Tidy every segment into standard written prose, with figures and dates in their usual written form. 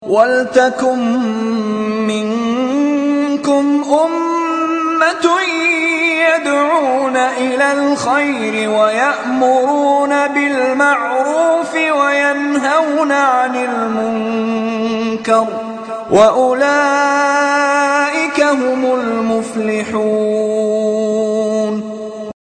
وَلْتَكُن مِّنكُمْ أُمَّةٌ يَدْعُونَ إِلَى الْخَيْرِ وَيَأْمُرُونَ بِالْمَعْرُوفِ وَيَنْهَوْنَ عَنِ الْمُنكَرِ ۚ وَأُولَٰئِكَ هُمُ الْمُفْلِحُونَ.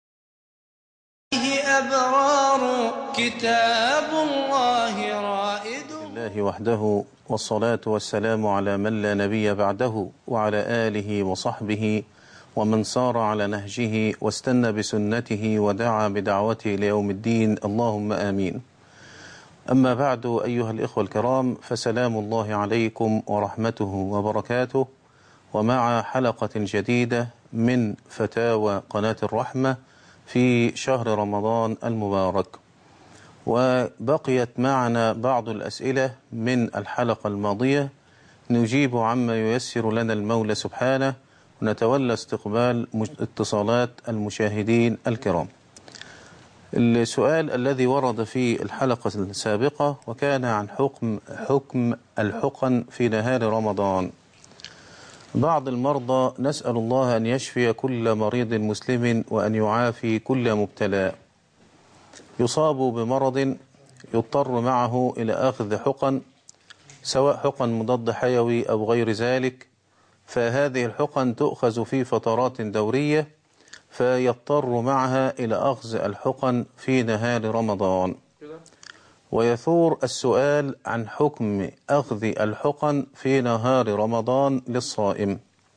أبرار كتاب الله رائد الله وحده، والصلاة والسلام على من لا نبي بعده، وعلى آله وصحبه ومن سار على نهجه واستنى بسنته ودعا بدعوته ليوم الدين، اللهم آمين. أما بعد، أيها الإخوة الكرام، فسلام الله عليكم ورحمته وبركاته، ومع حلقة جديدة من فتاوى قناة الرحمة في شهر رمضان المبارك. وبقيت معنا بعض الأسئلة من الحلقة الماضية نجيب عما ييسر لنا المولى سبحانه، ونتولى استقبال اتصالات المشاهدين الكرام. السؤال الذي ورد في الحلقة السابقة وكان عن حكم الحقن في نهار رمضان. بعض المرضى نسأل الله أن يشفي كل مريض مسلم وأن يعافي كل مبتلى يصاب بمرض يضطر معه إلى أخذ حقن، سواء حقن مضاد حيوي أو غير ذلك، فهذه الحقن تؤخذ في فترات دورية، فيضطر معها إلى أخذ الحقن في نهار رمضان. ويثور السؤال عن حكم أخذ الحقن في نهار رمضان للصائم.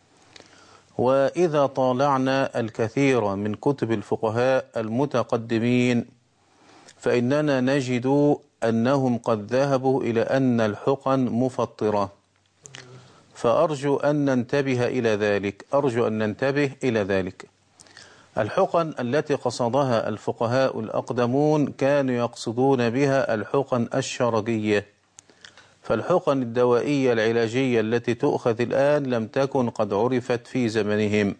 وإذا طالعنا الكثير من كتب الفقهاء المتقدمين فإننا نجد أنهم قد ذهبوا إلى أن الحقن مفطرة، فأرجو أن ننتبه إلى ذلك. الحقن التي قصدها الفقهاء الأقدمون كانوا يقصدون بها الحقن الشرجية، فالحقن الدوائية العلاجية التي تؤخذ الآن لم تكن قد عرفت في زمنهم.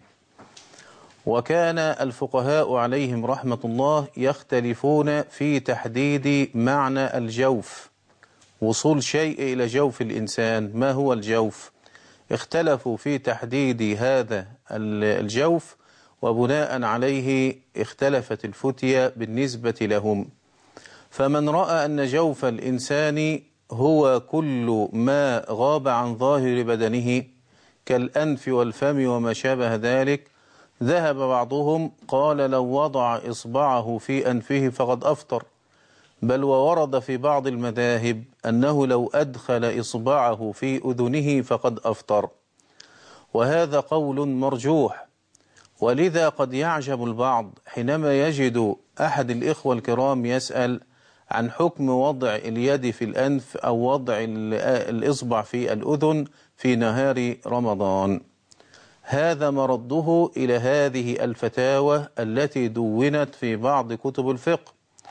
وكان الفقهاء عليهم رحمة الله يختلفون في تحديد معنى الجوف، وصول شيء إلى جوف الإنسان، ما هو الجوف؟ اختلفوا في تحديد هذا الجوف، وبناء عليه اختلفت الفتية بالنسبة لهم. فمن رأى أن جوف الإنسان هو كل ما غاب عن ظاهر بدنه كالأنف والفم وما شابه ذلك، ذهب بعضهم قال لو وضع إصبعه في أنفه فقد أفطر، بل وورد في بعض المذاهب أنه لو أدخل إصبعه في أذنه فقد أفطر، وهذا قول مرجوح. ولذا قد يعجب البعض حينما يجد أحد الإخوة الكرام يسأل عن حكم وضع اليد في الأنف أو وضع الإصبع في الأذن في نهار رمضان. هذا مرده إلى هذه الفتاوى التي دونت في بعض كتب الفقه.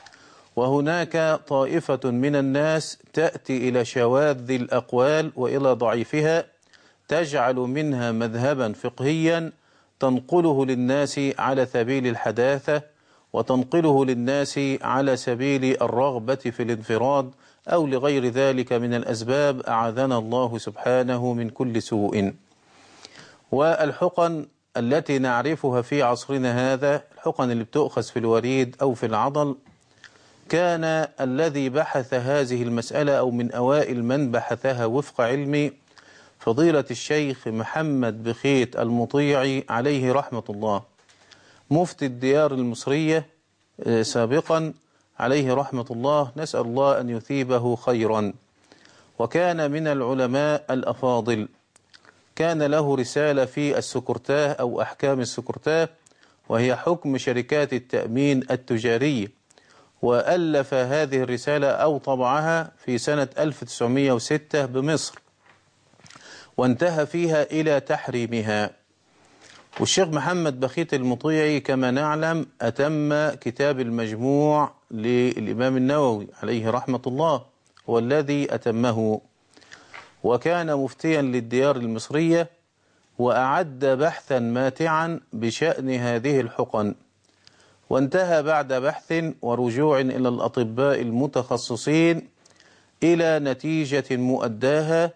وهناك طائفة من الناس تأتي إلى شواذ الأقوال وإلى ضعيفها، تجعل منها مذهبا فقهيا تنقله للناس على سبيل الحداثة، وتنقله للناس على سبيل الرغبة في الانفراد أو لغير ذلك من الأسباب، أعاذنا الله سبحانه من كل سوء. والحقن التي نعرفها في عصرنا هذا، الحقن اللي بتؤخذ في الوريد أو في العضل، كان الذي بحث هذه المسألة أو من أوائل من بحثها وفق علمي فضيلة الشيخ محمد بخيت المطيعي عليه رحمة الله، مفتي الديار المصرية سابقا عليه رحمة الله، نسأل الله أن يثيبه خيرا. وكان من العلماء الأفاضل، كان له رسالة في السكرتاه أو أحكام السكرتاه، وهي حكم شركات التأمين التجارية، وألف هذه الرسالة أو طبعها في سنة 1906 بمصر، وانتهى فيها إلى تحريمها. والشيخ محمد بخيت المطيعي كما نعلم أتم كتاب المجموع للإمام النووي عليه رحمة الله، هو الذي أتمه، وكان مفتيا للديار المصرية، وأعد بحثا ماتعا بشأن هذه الحقن، وانتهى بعد بحث ورجوع إلى الأطباء المتخصصين إلى نتيجة مؤداها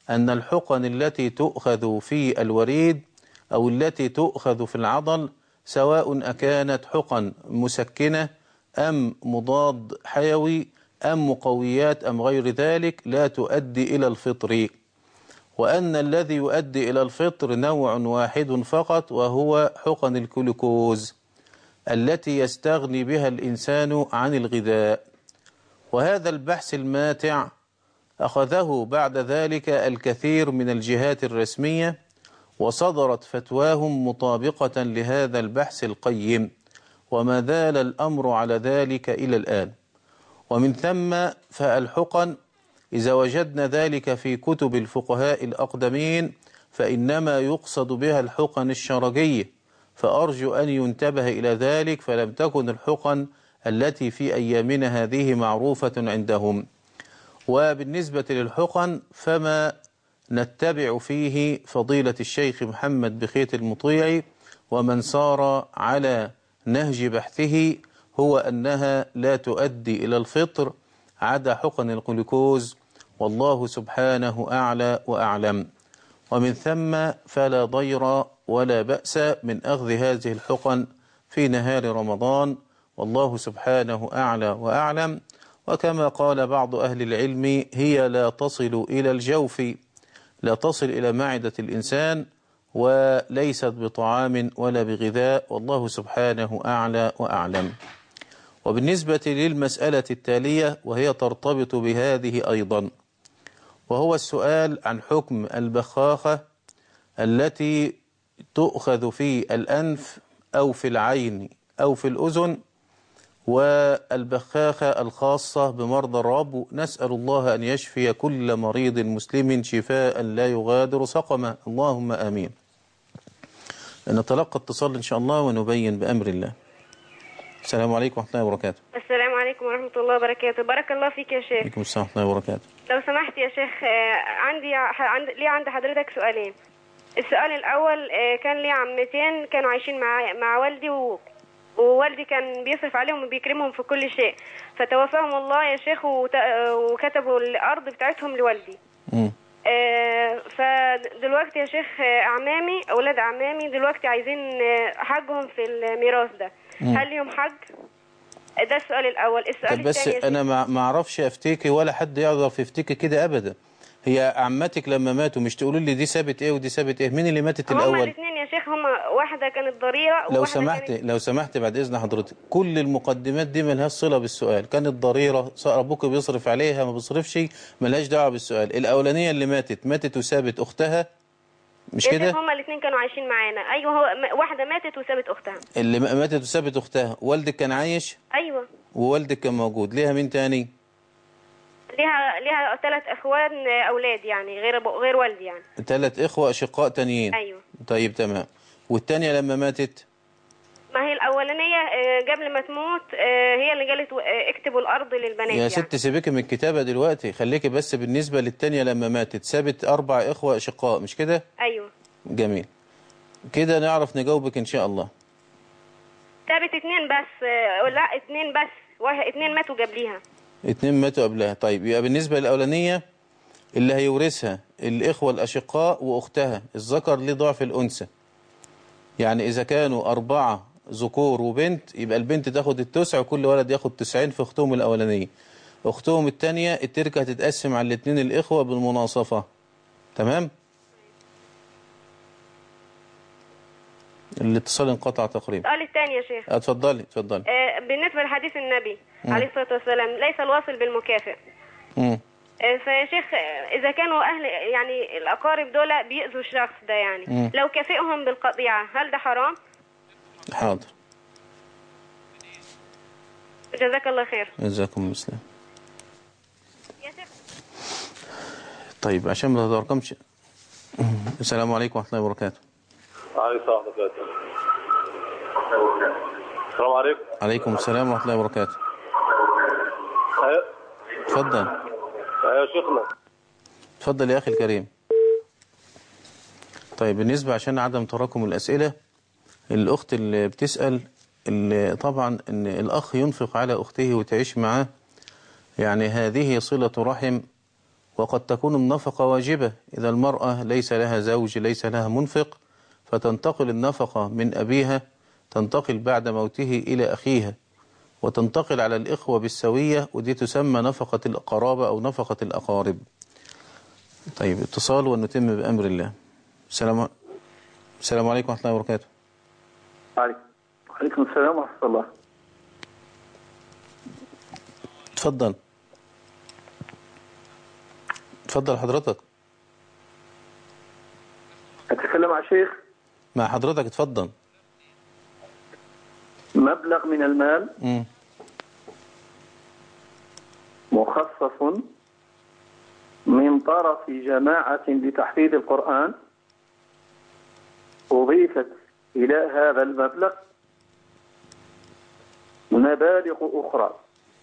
أن الحقن التي تؤخذ في الوريد أو التي تؤخذ في العضل سواء أكانت حقن مسكنة أم مضاد حيوي أم مقويات أم غير ذلك لا تؤدي إلى الفطر، وأن الذي يؤدي إلى الفطر نوع واحد فقط وهو حقن الجلوكوز التي يستغني بها الإنسان عن الغذاء. وهذا البحث الماتع أخذه بعد ذلك الكثير من الجهات الرسمية، وصدرت فتواهم مطابقة لهذا البحث القيم، وما زال الأمر على ذلك إلى الآن. ومن ثم فالحقن إذا وجدنا ذلك في كتب الفقهاء الأقدمين فإنما يقصد بها الحقن الشرجية، فأرجو أن ينتبه إلى ذلك، فلم تكن الحقن التي في أيامنا هذه معروفة عندهم. وبالنسبة للحقن فما نتبع فيه فضيلة الشيخ محمد بخيت المطيعي ومن سار على نهج بحثه هو أنها لا تؤدي إلى الفطر عدا حقن الجلوكوز، والله سبحانه أعلى وأعلم. ومن ثم فلا ضير ولا بأس من أخذ هذه الحقن في نهار رمضان، والله سبحانه أعلى وأعلم. وكما قال بعض أهل العلم هي لا تصل إلى الجوف، لا تصل إلى معدة الإنسان، وليست بطعام ولا بغذاء، والله سبحانه أعلى وأعلم. وبالنسبة للمسألة التالية وهي ترتبط بهذه أيضا، وهو السؤال عن حكم البخاخة التي تؤخذ في الأنف أو في العين أو في الأذن، والبخاخة الخاصة بمرضى الربو. نسأل الله أن يشفي كل مريض مسلم شفاء لا يغادر سقما، اللهم آمين. نتلقى اتصال إن شاء الله ونبين بأمر الله. السلام عليكم ورحمة الله وبركاته. السلام عليكم ورحمة الله وبركاته. بارك الله فيك يا شيخ. عليكم السلام ورحمة الله وبركاته. لو سمحت يا شيخ، عند حضرتك سؤالين. السؤال الأول، كان لي عمتين كانوا عايشين مع والدي، ووالدي كان بيصرف عليهم وبيكرمهم في كل شيء، فتوفاهم الله يا شيخ وكتبوا الأرض بتاعتهم لوالدي. فدلوقتي يا شيخ أولاد أعمامي دلوقتي عايزين حقهم في الميراث ده، هل ليهم حق؟ ده السؤال الأول. السؤال بس الثاني، أنا ما أعرفش أفتيكي ولا حد يعرف يفتيكي كده أبدا. هي عمتك لما ماتوا مش تقولوا لي دي سابت إيه ودي سابت إيه؟ مين اللي ماتت الأول؟ هما الاثنين يا شيخ، واحدة كانت ضريرة لو سمحت بعد إذن حضرتك، كل المقدمات دي ملهاش صلة بالسؤال. كانت ضريرة، أبوك بيصرف عليها ما بيصرفش، ملهاش دعوة بالسؤال. الأولانية اللي ماتت وسابت أختها، مش كده؟ هما الاثنين كانوا عايشين معانا. ايوه، واحدة ماتت وسابت اختها. اللي ماتت وسابت اختها، والدك كان عايش؟ ايوه. ووالدك كان موجود. ليها مين تاني؟ ليها 3 اخوان اولاد يعني، غير والدي يعني. 3 اخوة اشقاء تانيين. ايوه. طيب تمام. والتانية لما ماتت؟ ما هي الاولانية قبل ما تموت هي اللي قالت اكتبوا الارض للبنات. يا ست سيبك من الكتابة دلوقتي، خليكي بس بالنسبة للتانية لما ماتت سابت 4 اخوة اشقاء، مش كده؟ ايوه. جميل، كده نعرف نجاوبك ان شاء الله. سابت 2 بس، لا 2 بس، 2 ماتوا قبليها. 2 ماتوا قبلها. طيب يبقى بالنسبة للأولانية اللي هيورثها الإخوة الأشقاء وأختها، الذكر ليه ضعف الأنثى. يعني إذا كانوا 4 ذكور وبنت يبقى البنت تاخد التسع وكل ولد ياخد 90 في أختهم الأولانية. أختهم التانية التركة هتتقسم على الاثنين الإخوة بالمناصفة. تمام؟ الاتصال انقطع تقريبا. السؤال الثاني يا شيخ. اتفضلي. بالنسبة لحديث النبي عليه الصلاة والسلام، ليس الواصل بالمكافئ. فيا شيخ، إذا كانوا أهل يعني الأقارب دول بيأذوا الشخص ده يعني، لو كافئهم بالقطيعة هل ده حرام؟ حاضر. جزاك الله خير. جزاكم السلام. طيب عشان ما تترقمش. السلام عليكم ورحمة الله وبركاته. وعليكم السلام ورحمة الله وبركاته. السلام عليكم. عليكم السلام ورحمة الله وبركاته. اتفضل. يا شيخنا. اتفضل يا أخي الكريم. طيب بالنسبة عشان عدم تراكم الأسئلة، الأخت اللي بتسأل اللي طبعا إن الأخ ينفق على أخته وتعيش معاه، يعني هذه صلة رحم وقد تكون النفقة واجبة إذا المرأة ليس لها زوج ليس لها منفق، فتنتقل النفقة من أبيها، تنتقل بعد موته إلى أخيها، وتنتقل على الإخوة بالسوية، ودي تسمى نفقة القرابة أو نفقة الأقارب. طيب اتصال ونتم بأمر الله. السلام عليكم ورحمة الله وبركاته. وعليكم السلام ورحمة الله. تفضل حضرتك. أتكلم مع شيخ. مع حضرتك، اتفضل. مبلغ من المال مخصص من طرف جماعة لتحفيظ القرآن، أضيفت إلى هذا المبلغ مبالغ أخرى،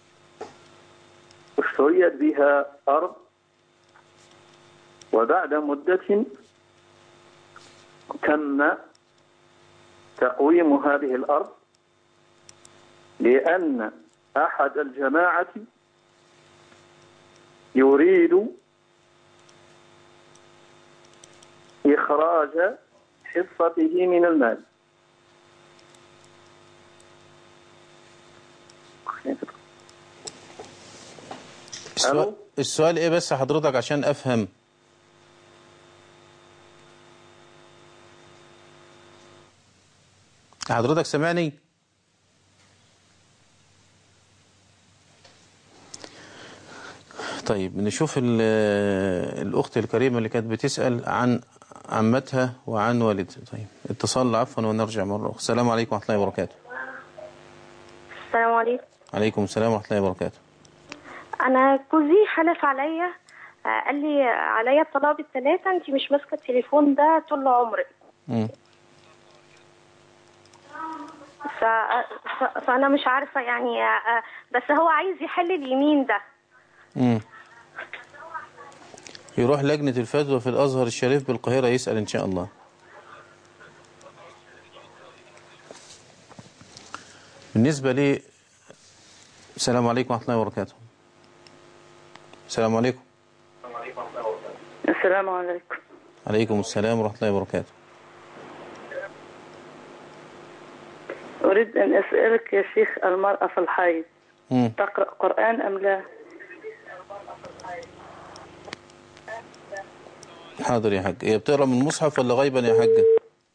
اشتريت بها أرض، وبعد مدة تم تقويم هذه الأرض لأن أحد الجماعة يريد إخراج حصته من المال. السؤال ايه بس حضرتك عشان افهم؟ حضرتك سمعني؟ طيب نشوف الأخت الكريمة اللي كانت بتسأل عن عمتها وعن والدها. طيب اتصال عفوا ونرجع مرة أخرى. السلام عليكم ورحمة الله وبركاته. السلام عليكم. عليكم السلام ورحمة الله وبركاته. أنا جوزي حلف عليا، قال لي عليا الطلاق بالثلاثة، أنت مش ماسكة التليفون ده طول عمرك. فأنا مش عارفة يعني، بس هو عايز يحل اليمين ده. يروح لجنة الفتوى في الأزهر الشريف بالقاهرة يسأل إن شاء الله. بالنسبة لي السلام عليكم ورحمة الله وبركاته. السلام عليكم. السلام عليكم. عليكم السلام ورحمة الله وبركاته. أريد أن أسألك يا شيخ، المرأة في الحيض تقرأ قرآن أم لا؟ حاضر يا حاج. هي بتقرأ من المصحف ولا غيبا يا حاجة؟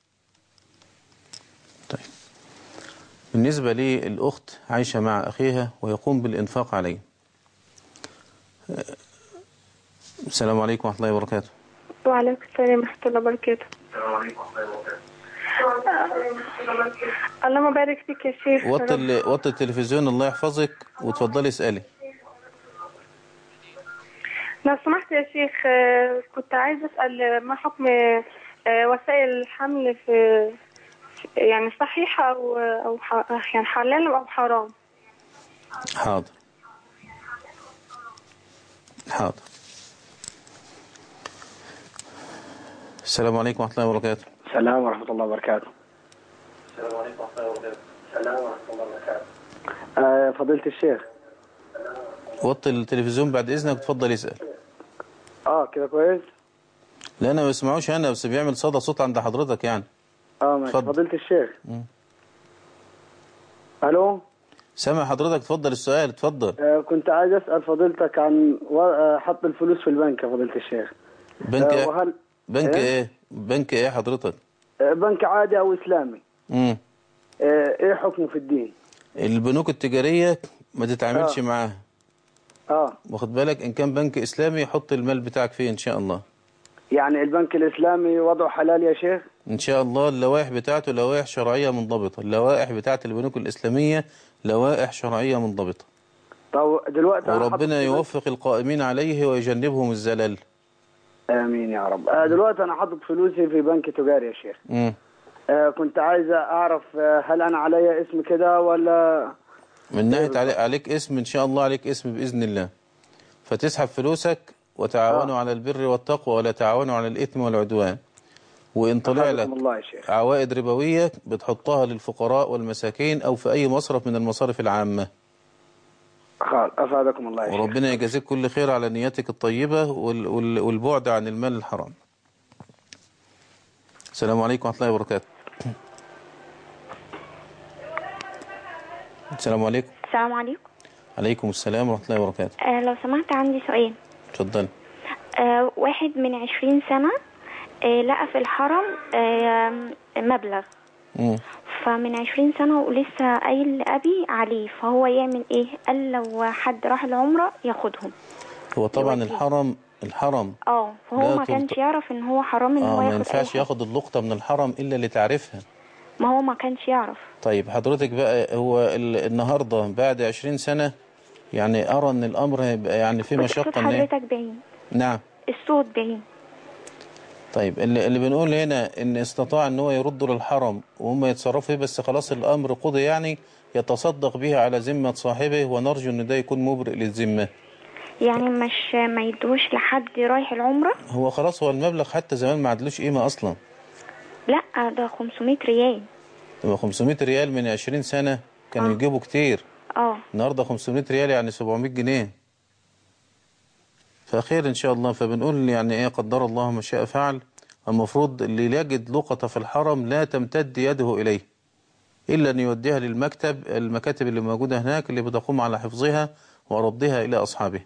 طيب بالنسبة لي الأخت عايشة مع أخيها ويقوم بالإنفاق عليه. السلام عليكم ورحمة الله وبركاته. وعليكم السلام ورحمة الله وبركاته. اللهم بارك فيك يا شيخ. وطي التلفزيون الله يحفظك وتفضلي اسألي. لو سمحت يا شيخ، كنت عايزة أسأل ما حكم وسائل الحمل في يعني صحيحة أو يعني حلال أو حرام؟ حاضر. السلام عليكم ورحمة الله وبركاته. السلام ورحمة الله وبركاته. فضيلة الشيخ، وطي التلفزيون بعد إذنك وتفضل يسأل. كده كويس؟ لا أنا ما بسمعوش أنا، بس بيعمل صدى صوت عند حضرتك يعني. ماشي. فضيلة الشيخ. ألو. سامع حضرتك، تفضل السؤال، تفضل. كنت عايز أسأل فضيلتك عن حط الفلوس في البنك يا فضيلة الشيخ. بنك إيه؟ بنك إيه حضرتك؟ بنك عادي أو إسلامي. إيه حكمه في الدين؟ البنوك التجارية ما تتعاملش معاها. واخد بالك؟ إن كان بنك إسلامي حط المال بتاعك فيه إن شاء الله. يعني البنك الإسلامي وضعه حلال يا شيخ؟ إن شاء الله. اللوائح بتاعته لوائح شرعية منضبطة. اللوائح بتاعت البنوك الإسلامية لوائح شرعية منضبطة. طب دلوقتي وربنا يوفق القائمين عليه ويجنبهم الزلل. آمين يا رب. دلوقتي أنا حاطط فلوسي في بنك تجاري يا شيخ. كنت عايز أعرف هل أنا عليا اسم كده ولا؟ من ناحية عليك اسم إن شاء الله، عليك اسم بإذن الله. فتسحب فلوسك وتعاونوا على البر والتقوى ولا تعاونوا على الإثم والعدوان. وإن طلع لك عوائد ربوية بتحطها للفقراء والمساكين أو في أي مصرف من المصارف العامة. أفادكم الله يا شيخ. وربنا يجازيك كل خير على نياتك الطيبة والبعد عن المال الحرام. السلام عليكم ورحمة الله وبركاته. السلام عليكم. السلام عليكم. عليكم السلام ورحمة الله وبركاته. لو سمحت عندي سؤال. اتفضل. واحد من 20 سنة لقى في الحرم مبلغ، فمن 20 سنة ولسه قايل لأبي عليه، فهو يعمل ايه؟ قال لو حد راح العمرة ياخدهم. هو طبعا الحرم فهو ما كانش يعرف ان هو حرام ان هو ياخد. ما ينفعش ياخد اللقطة من الحرم الا اللي تعرفها. ما هو ما كانش يعرف. طيب حضرتك بقى هو النهاردة بعد 20 سنة يعني أرى أن الأمر هيبقى يعني في مشقة. الصوت حضرتك بعيد. نعم الصوت بعيد. طيب اللي بنقول هنا إن استطاع أن هو يرد للحرم وهم يتصرفوا فيه، بس خلاص الأمر قضي، يعني يتصدق به على ذمة صاحبه، ونرجو أن ده يكون مبرئ للذمة. يعني مش ما يدوش لحد رايح العمرة؟ هو خلاص هو المبلغ حتى زمان ما عدلوش قيمة أصلا. لا ده 500 ريال. طب 500 ريال من 20 سنة كانوا يجيبوا كتير. النهاردة 500 ريال يعني 700 جنيه. فخير إن شاء الله. فبنقول يعني إيه، قدر الله ما شاء فعل. المفروض اللي يجد لقطة في الحرم لا تمتد يده إليه إلا أن يوديها المكاتب اللي موجودة هناك اللي بتقوم على حفظها وردها إلى أصحابه.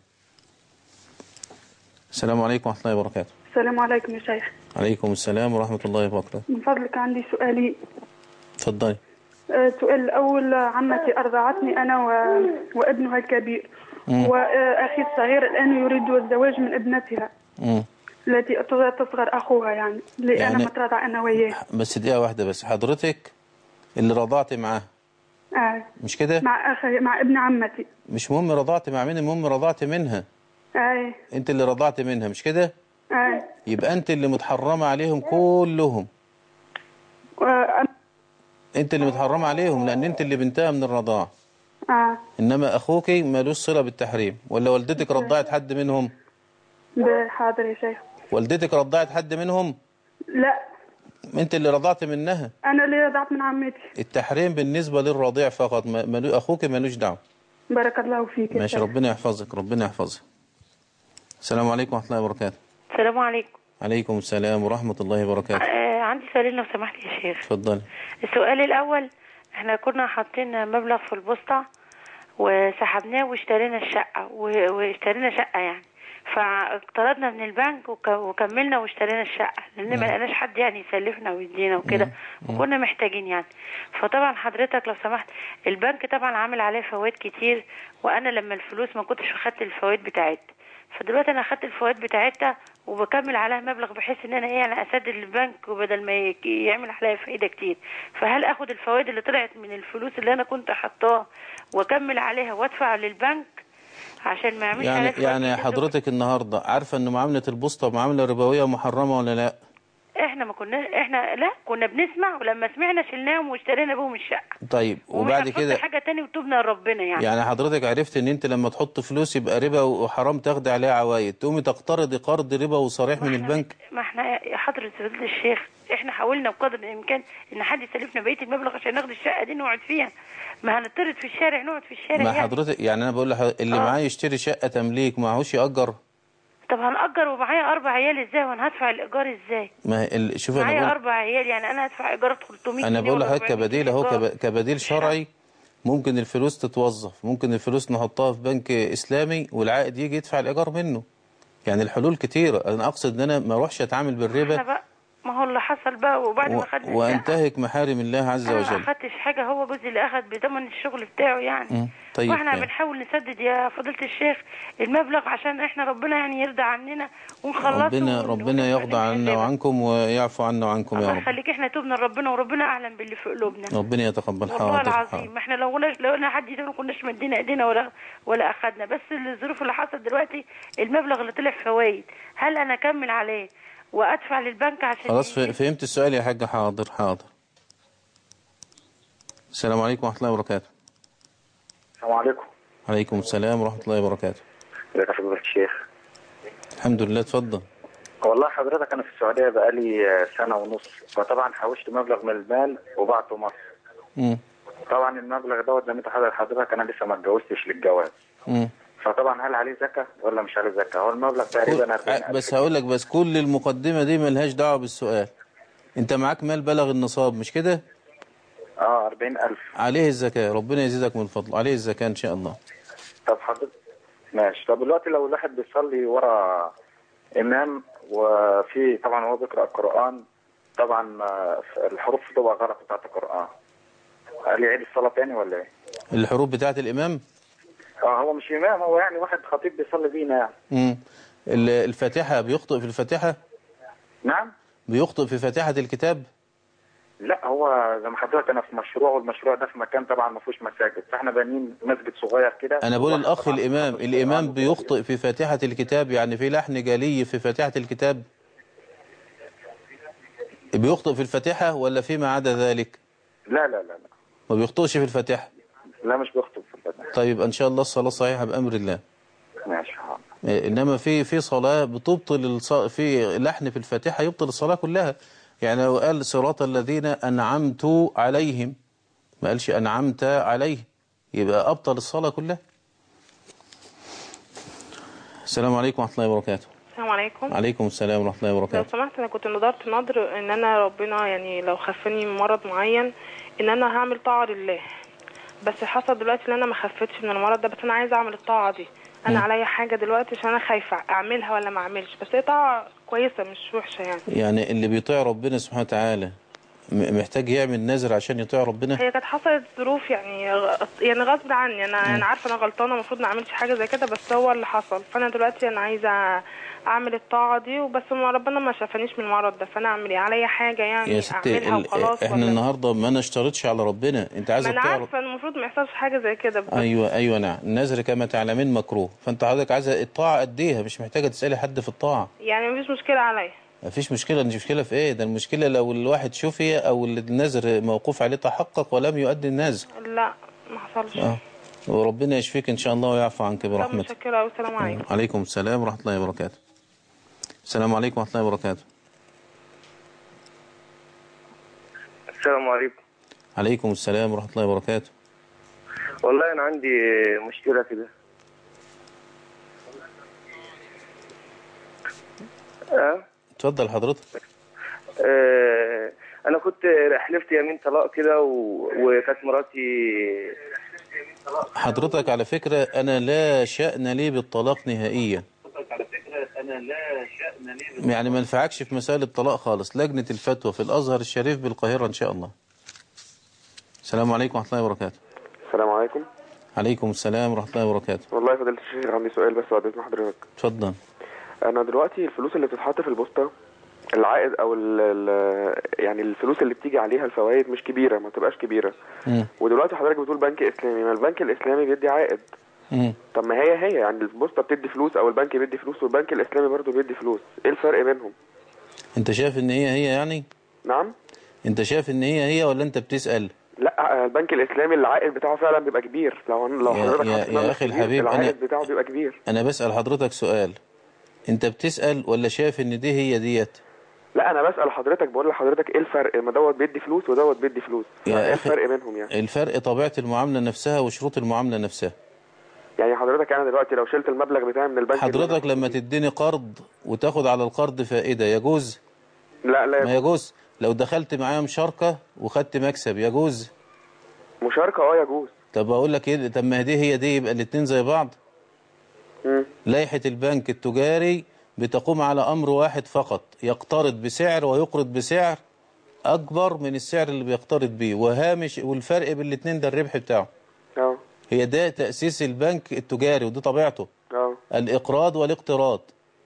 السلام عليكم ورحمة الله وبركاته. السلام عليكم يا شيخ. عليكم السلام ورحمة الله وبركاته. من فضلك عندي سؤالين. تفضلي. السؤال الأول، عمتي أرضعتني أنا وابنها الكبير، وأخي الصغير الآن يريد الزواج من ابنتها التي تصغر أخوها، يعني اللي أنا مترضع أنا وياه. بس دقيقة واحدة بس، حضرتك اللي رضعت معاه مش كده؟ مع ابن عمتي. مش مهم رضعت مع مين، المهم رضعت منها. انت اللي رضعت منها مش كده؟ يبقى انت اللي متحرمة عليهم كلهم. انت اللي متحرمة عليهم لان انت اللي بنتها من الرضاعة. انما اخوك مالوش صلة بالتحريم. ولا والدتك رضعت حد منهم؟ حاضر يا شيخ. والدتك رضعت حد منهم؟ لا انت اللي رضعت منها. انا اللي رضعت من عمتي. التحريم بالنسبة للرضيع فقط، اخوك مالوش دعوة. بارك الله فيك. ماشي، ربنا يحفظك ربنا يحفظك. السلام عليكم ورحمة الله وبركاته. السلام عليكم. عليكم السلام ورحمة الله وبركاته. عندي سؤالين لو سمحت يا شيخ. اتفضلي. السؤال الأول، احنا كنا حاطين مبلغ في البوسطة وسحبناه واشترينا الشقة واشترينا شقة يعني، فاقترضنا من البنك وكملنا واشترينا الشقة لأن ما لقناش حد يعني يسلفنا ويدينا وكده، وكنا محتاجين يعني. فطبعا حضرتك لو سمحت، البنك طبعا عامل عليه فوائد كتير، وأنا لما الفلوس ما كنتش أخدت الفوائد بتاعتها، فدلوقتي أنا أخدت الفوائد بتاعتها وبكمل عليها مبلغ بحيث ان انا يعني اسدد البنك وبدل ما يعمل عليا فائده كتير. فهل اخد الفوائد اللي طلعت من الفلوس اللي انا كنت حطاها واكمل عليها وادفع للبنك عشان ما يعملش عليا فوائد؟ يعني حضرتك النهارده عارفه ان معامله البوسطه معامله ربويه محرمه ولا لا؟ احنا لا كنا بنسمع، ولما سمعنا شلناهم واشترينا بهم الشقه. طيب وبعد كده حاجه تاني وتوبنا لربنا يعني حضرتك عرفت ان انت لما تحط فلوس يبقى ربا وحرام تاخدي عليها عوايد، تقومي تقترضي قرض ربا وصريح من البنك؟ ما احنا يا حضره فضيله الشيخ احنا حاولنا بقدر الامكان ان حد يسلفنا بقيه المبلغ عشان ناخد الشقه دي نقعد فيها، ما هنطرد في الشارع نقعد في الشارع. ما حضرتك يعني انا بقول لحضرتك اللي معاه يشتري شقه تمليك معهوش يأجر. طب هنأجر ومعايا 4 عيال ازاي وانا هدفع الايجار ازاي؟ ما شوف انا معايا 4 عيال يعني انا هدفع ايجار 300 جنيه. انا بقول لحضرتك كبديل اهو، كبديل شرعي. ممكن الفلوس تتوظف، ممكن الفلوس نحطها في بنك اسلامي والعائد يجي يدفع الايجار منه. يعني الحلول كتيره. انا اقصد ان انا ما اروحش اتعامل بالربا. ما هو اللي حصل بقى وبعد ما خدنا وانتهك محارم الله عز وجل. انا ما اخدتش حاجه، هو جوزي اللي اخد بضمن الشغل بتاعه يعني. طيب واحنا بنحاول نسدد يا فضيله الشيخ المبلغ عشان احنا ربنا يعني يرضى عننا ونخلصه. ربنا يرضى عنا وعنكم ويعفو عنا وعنكم يا رب. الله يخليك، احنا توبنا لربنا وربنا اعلم باللي في قلوبنا. ربنا يتقبل. حاضر والله العظيم احنا لو قلنا حد ما كناش مدينا ايدينا ولا اخدنا، بس الظروف اللي حصلت دلوقتي المبلغ اللي طلع فوائد، هل انا اكمل عليه وادفع للبنك عشان خلاص فهمت السؤال يا حاجة. حاضر. السلام عليكم ورحمة الله وبركاته. السلام عليكم. عليكم السلام ورحمة الله وبركاته. ازيك يا فضيلة الشيخ؟ الحمد لله. اتفضل. والله حضرتك انا في السعودية بقالي 1.5 سنة، فطبعا حوشت مبلغ من المال وبعته مصر. طبعا المبلغ دوت زي ما حضرتك انا لسه ما اتجوزتش للجواز. فطبعا هل عليه زكاه ولا مش عليه زكاه؟ هو المبلغ تقريبا 40,000. بس هقول لك، بس كل المقدمة دي ملهاش دعوة بالسؤال. انت معاك مال بلغ النصاب مش كده؟ 40,000 عليه الزكاة، ربنا يزيدك من فضله، عليه الزكاة ان شاء الله. طب حضرتك ماشي. طب دلوقتي لو الواحد بيصلي ورا امام وفي طبعا هو بيقرا القران، طبعا الحروف بتبقى غلط بتاعت القران، هل يعيد الصلاه تاني ولا ايه؟ الحروف بتاعت الامام؟ هو مش امام، هو يعني واحد خطيب بيصلي بينا يعني. الفاتحة بيخطئ في الفاتحة؟ نعم؟ بيخطئ في فاتحة الكتاب؟ لا، هو زي ما حضرتك انا في مشروع، والمشروع ده في مكان طبعا ما فيهوش مساجد، فاحنا بانيين مسجد صغير كده. انا بقول الاخ الامام بيخطئ في فاتحة الكتاب، يعني في لحن جلي في فاتحة الكتاب؟ بيخطئ في الفاتحة ولا فيما عدا ذلك؟ لا لا لا لا، ما بيخطئش في الفاتحة؟ لا مش بيخطئ في الفاتحة. طيب ان شاء الله الصلاة صحيحة بأمر الله. ماشي. انما في صلاة بتبطل في لحن في الفاتحة يبطل الصلاة كلها. يعني لو قال صراط الذين انعمت عليهم، ما قالش انعمت عليهم، يبقى ابطل الصلاة كلها. السلام عليكم ورحمة الله وبركاته. السلام عليكم. عليكم السلام ورحمة الله وبركاته. لو سمحت، انا كنت نظرت نظر ان انا ربنا يعني لو خفني من مرض معين ان انا هعمل طاعة لله، بس حصل دلوقتي ان انا ما خفتش من المرض ده، بس انا عايزه اعمل الطاعة دي. انا عليا حاجة دلوقتي عشان انا خايفة اعملها ولا ما اعملش، بس هي طاعة كويسة مش وحشة يعني. يعني اللي بيطيع ربنا سبحانه وتعالى محتاج يعمل نذر عشان يطيع ربنا؟ هي كانت حصلت ظروف يعني غصب عني. انا عارفه انا غلطانه، المفروض ما اعملش حاجه زي كده، بس هو اللي حصل. فانا دلوقتي انا عايزه اعمل الطاعه دي وبس، ما ربنا ما شافنيش من المرض ده، فانا اعمل ايه؟ عليا حاجه يعني يا ستي اعملها وخلاص؟ احنا النهارده ما نشترطش على ربنا. انت عايزه انا عارفه المفروض ما يحصلش حاجه زي كده. ايوه نعم، النذر كما تعلمين مكروه، فانت حضرتك عايزه الطاعه اديها، مش محتاجه تسالي حد في الطاعه. يعني مفيش مشكله عليا؟ مفيش مشكله. مش مشكله في ايه؟ ده المشكله لو الواحد شفي او النذر موقوف عليه تحقق ولم يؤدي النذر. لا ما حصلش. وربنا يشفيك ان شاء الله ويعفو عنك برحمته. متشكره قوي. السلام عليكم. عليكم السلام ورحمه الله وبركاته. السلام عليكم ورحمه الله وبركاته. السلام عليكم. عليكم السلام ورحمه الله وبركاته. والله انا عندي مشكله كده. اتفضل حضرتك. انا كنت حلفت يمين طلاق كده وكانت مراتي. حضرتك على فكرة أنا لا شأن لي بالطلاق نهائيا، يعني ما ينفعكش في مسائل الطلاق خالص. لجنة الفتوى في الأزهر الشريف بالقاهرة إن شاء الله. السلام عليكم ورحمة الله وبركاته. السلام عليكم. عليكم السلام ورحمة الله وبركاته. والله فضلت الشيخ عندي سؤال بس بعد إذن حضرتك. اتفضل. أنا دلوقتي الفلوس اللي بتتحط في البوسطة، العائد او يعني الفلوس اللي بتيجي عليها الفوائد مش كبيره، ما تبقاش كبيره. ودلوقتي حضرتك بتقول بنك اسلامي، ما البنك الاسلامي بيدي عائد. طب ما هي يعني البوسطه بتدي فلوس او البنك بيدي فلوس والبنك الاسلامي برضو بيدي فلوس، ايه الفرق بينهم؟ انت شايف ان هي يعني؟ نعم. انت شايف ان هي ولا انت بتسأل؟ لا، البنك الاسلامي العائد بتاعه فعلا بيبقى كبير. لو حضرتك يا اخي الحبيب، العائد بتاعه بيبقى كبير. انا بسأل حضرتك سؤال، انت بتسأل ولا شايف ان دي هي ديت؟ لا انا بسأل حضرتك، بقول لحضرتك ايه الفرق؟ ما دوت بيدي فلوس ودوت بيدي فلوس، ايه الفرق بينهم يعني؟ الفرق طبيعة المعاملة نفسها وشروط المعاملة نفسها. يعني حضرتك انا دلوقتي لو شلت المبلغ بتاعي من البنك، حضرتك لما تديني قرض وتاخد على القرض فائدة يجوز؟ لا ما يجوز. لو دخلت معايا مشاركة وخدت مكسب يجوز؟ مشاركة يجوز. طب اقول لك ايه، طب ما دي يبقى الاتنين زي بعض. لائحة البنك التجاري بتقوم على أمر واحد فقط، يقترض بسعر ويقرض بسعر أكبر من السعر اللي بيقترض بيه، وهامش، والفرق بين الاثنين ده الربح بتاعه. هي ده تأسيس البنك التجاري ودي طبيعته. الإقراض والاقتراض.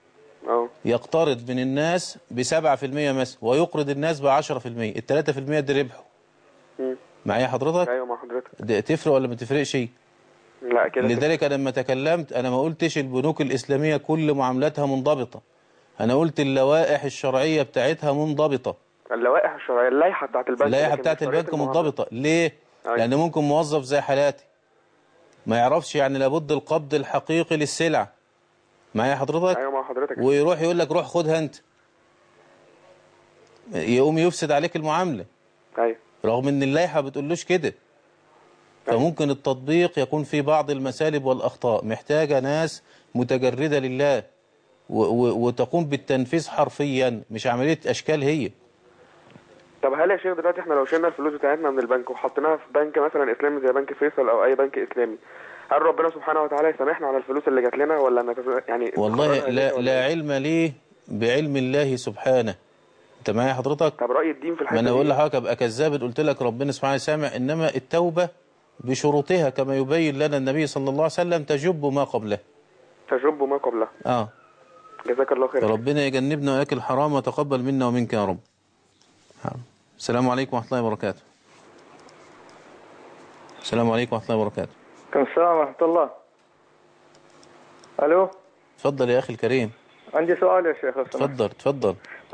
يقترض من الناس ب7% مثلا ويقرض الناس ب10%، ال3% دي ربحه. معايا حضرتك؟ ايوه مع حضرتك. ده تفرق ولا ما تفرقش؟ لا كده. لذلك أنا لما تكلمت أنا ما قلتش البنوك الإسلامية كل معاملاتها منضبطة، أنا قلت اللوائح الشرعية بتاعتها منضبطة. اللوائح الشرعية، اللائحة بتاعت البنك، اللائحة بتاعت البنك منضبطة. ليه؟ لأن ممكن موظف زي حالاتي ما يعرفش يعني لابد القبض الحقيقي للسلع. معايا حضرتك؟ أيوة مع حضرتك. ويروح يقول لك روح خدها أنت، يقوم يفسد عليك المعاملة. أيوة. رغم إن اللائحة بتقولوش كده. فممكن التطبيق يكون في بعض المسالب والأخطاء، محتاجة ناس متجردة لله وتقوم بالتنفيذ حرفيا، مش عملية أشكال هي. طب هل يا شيخ دلوقتي احنا لو شلنا الفلوس بتاعتنا من البنك وحطيناها في بنك مثلا اسلامي زي بنك فيصل او اي بنك اسلامي، هل ربنا سبحانه وتعالى يسامحنا على الفلوس اللي جات لنا ولا يعني والله لا علم لي بعلم الله سبحانه. انت معايا حضرتك؟ طب رأي الدين في الحته ما انا دي؟ بقول لحضرتك ابقى كذاب قلت لك ربنا سبحانه يسامح، انما التوبة بشروطها كما يبين لنا النبي صلى الله عليه وسلم تجب ما قبله. تجب ما قبله. جزاك الله خير. ربنا يجنبنا وياك الحرام وتقبل منا ومنك يا رب. السلام عليكم ورحمة الله وبركاته. السلام عليكم ورحمة الله وبركاته. السلام ورحمة الله. ألو. تفضل يا أخي الكريم. عندي سؤال يا شيخ. تفضل.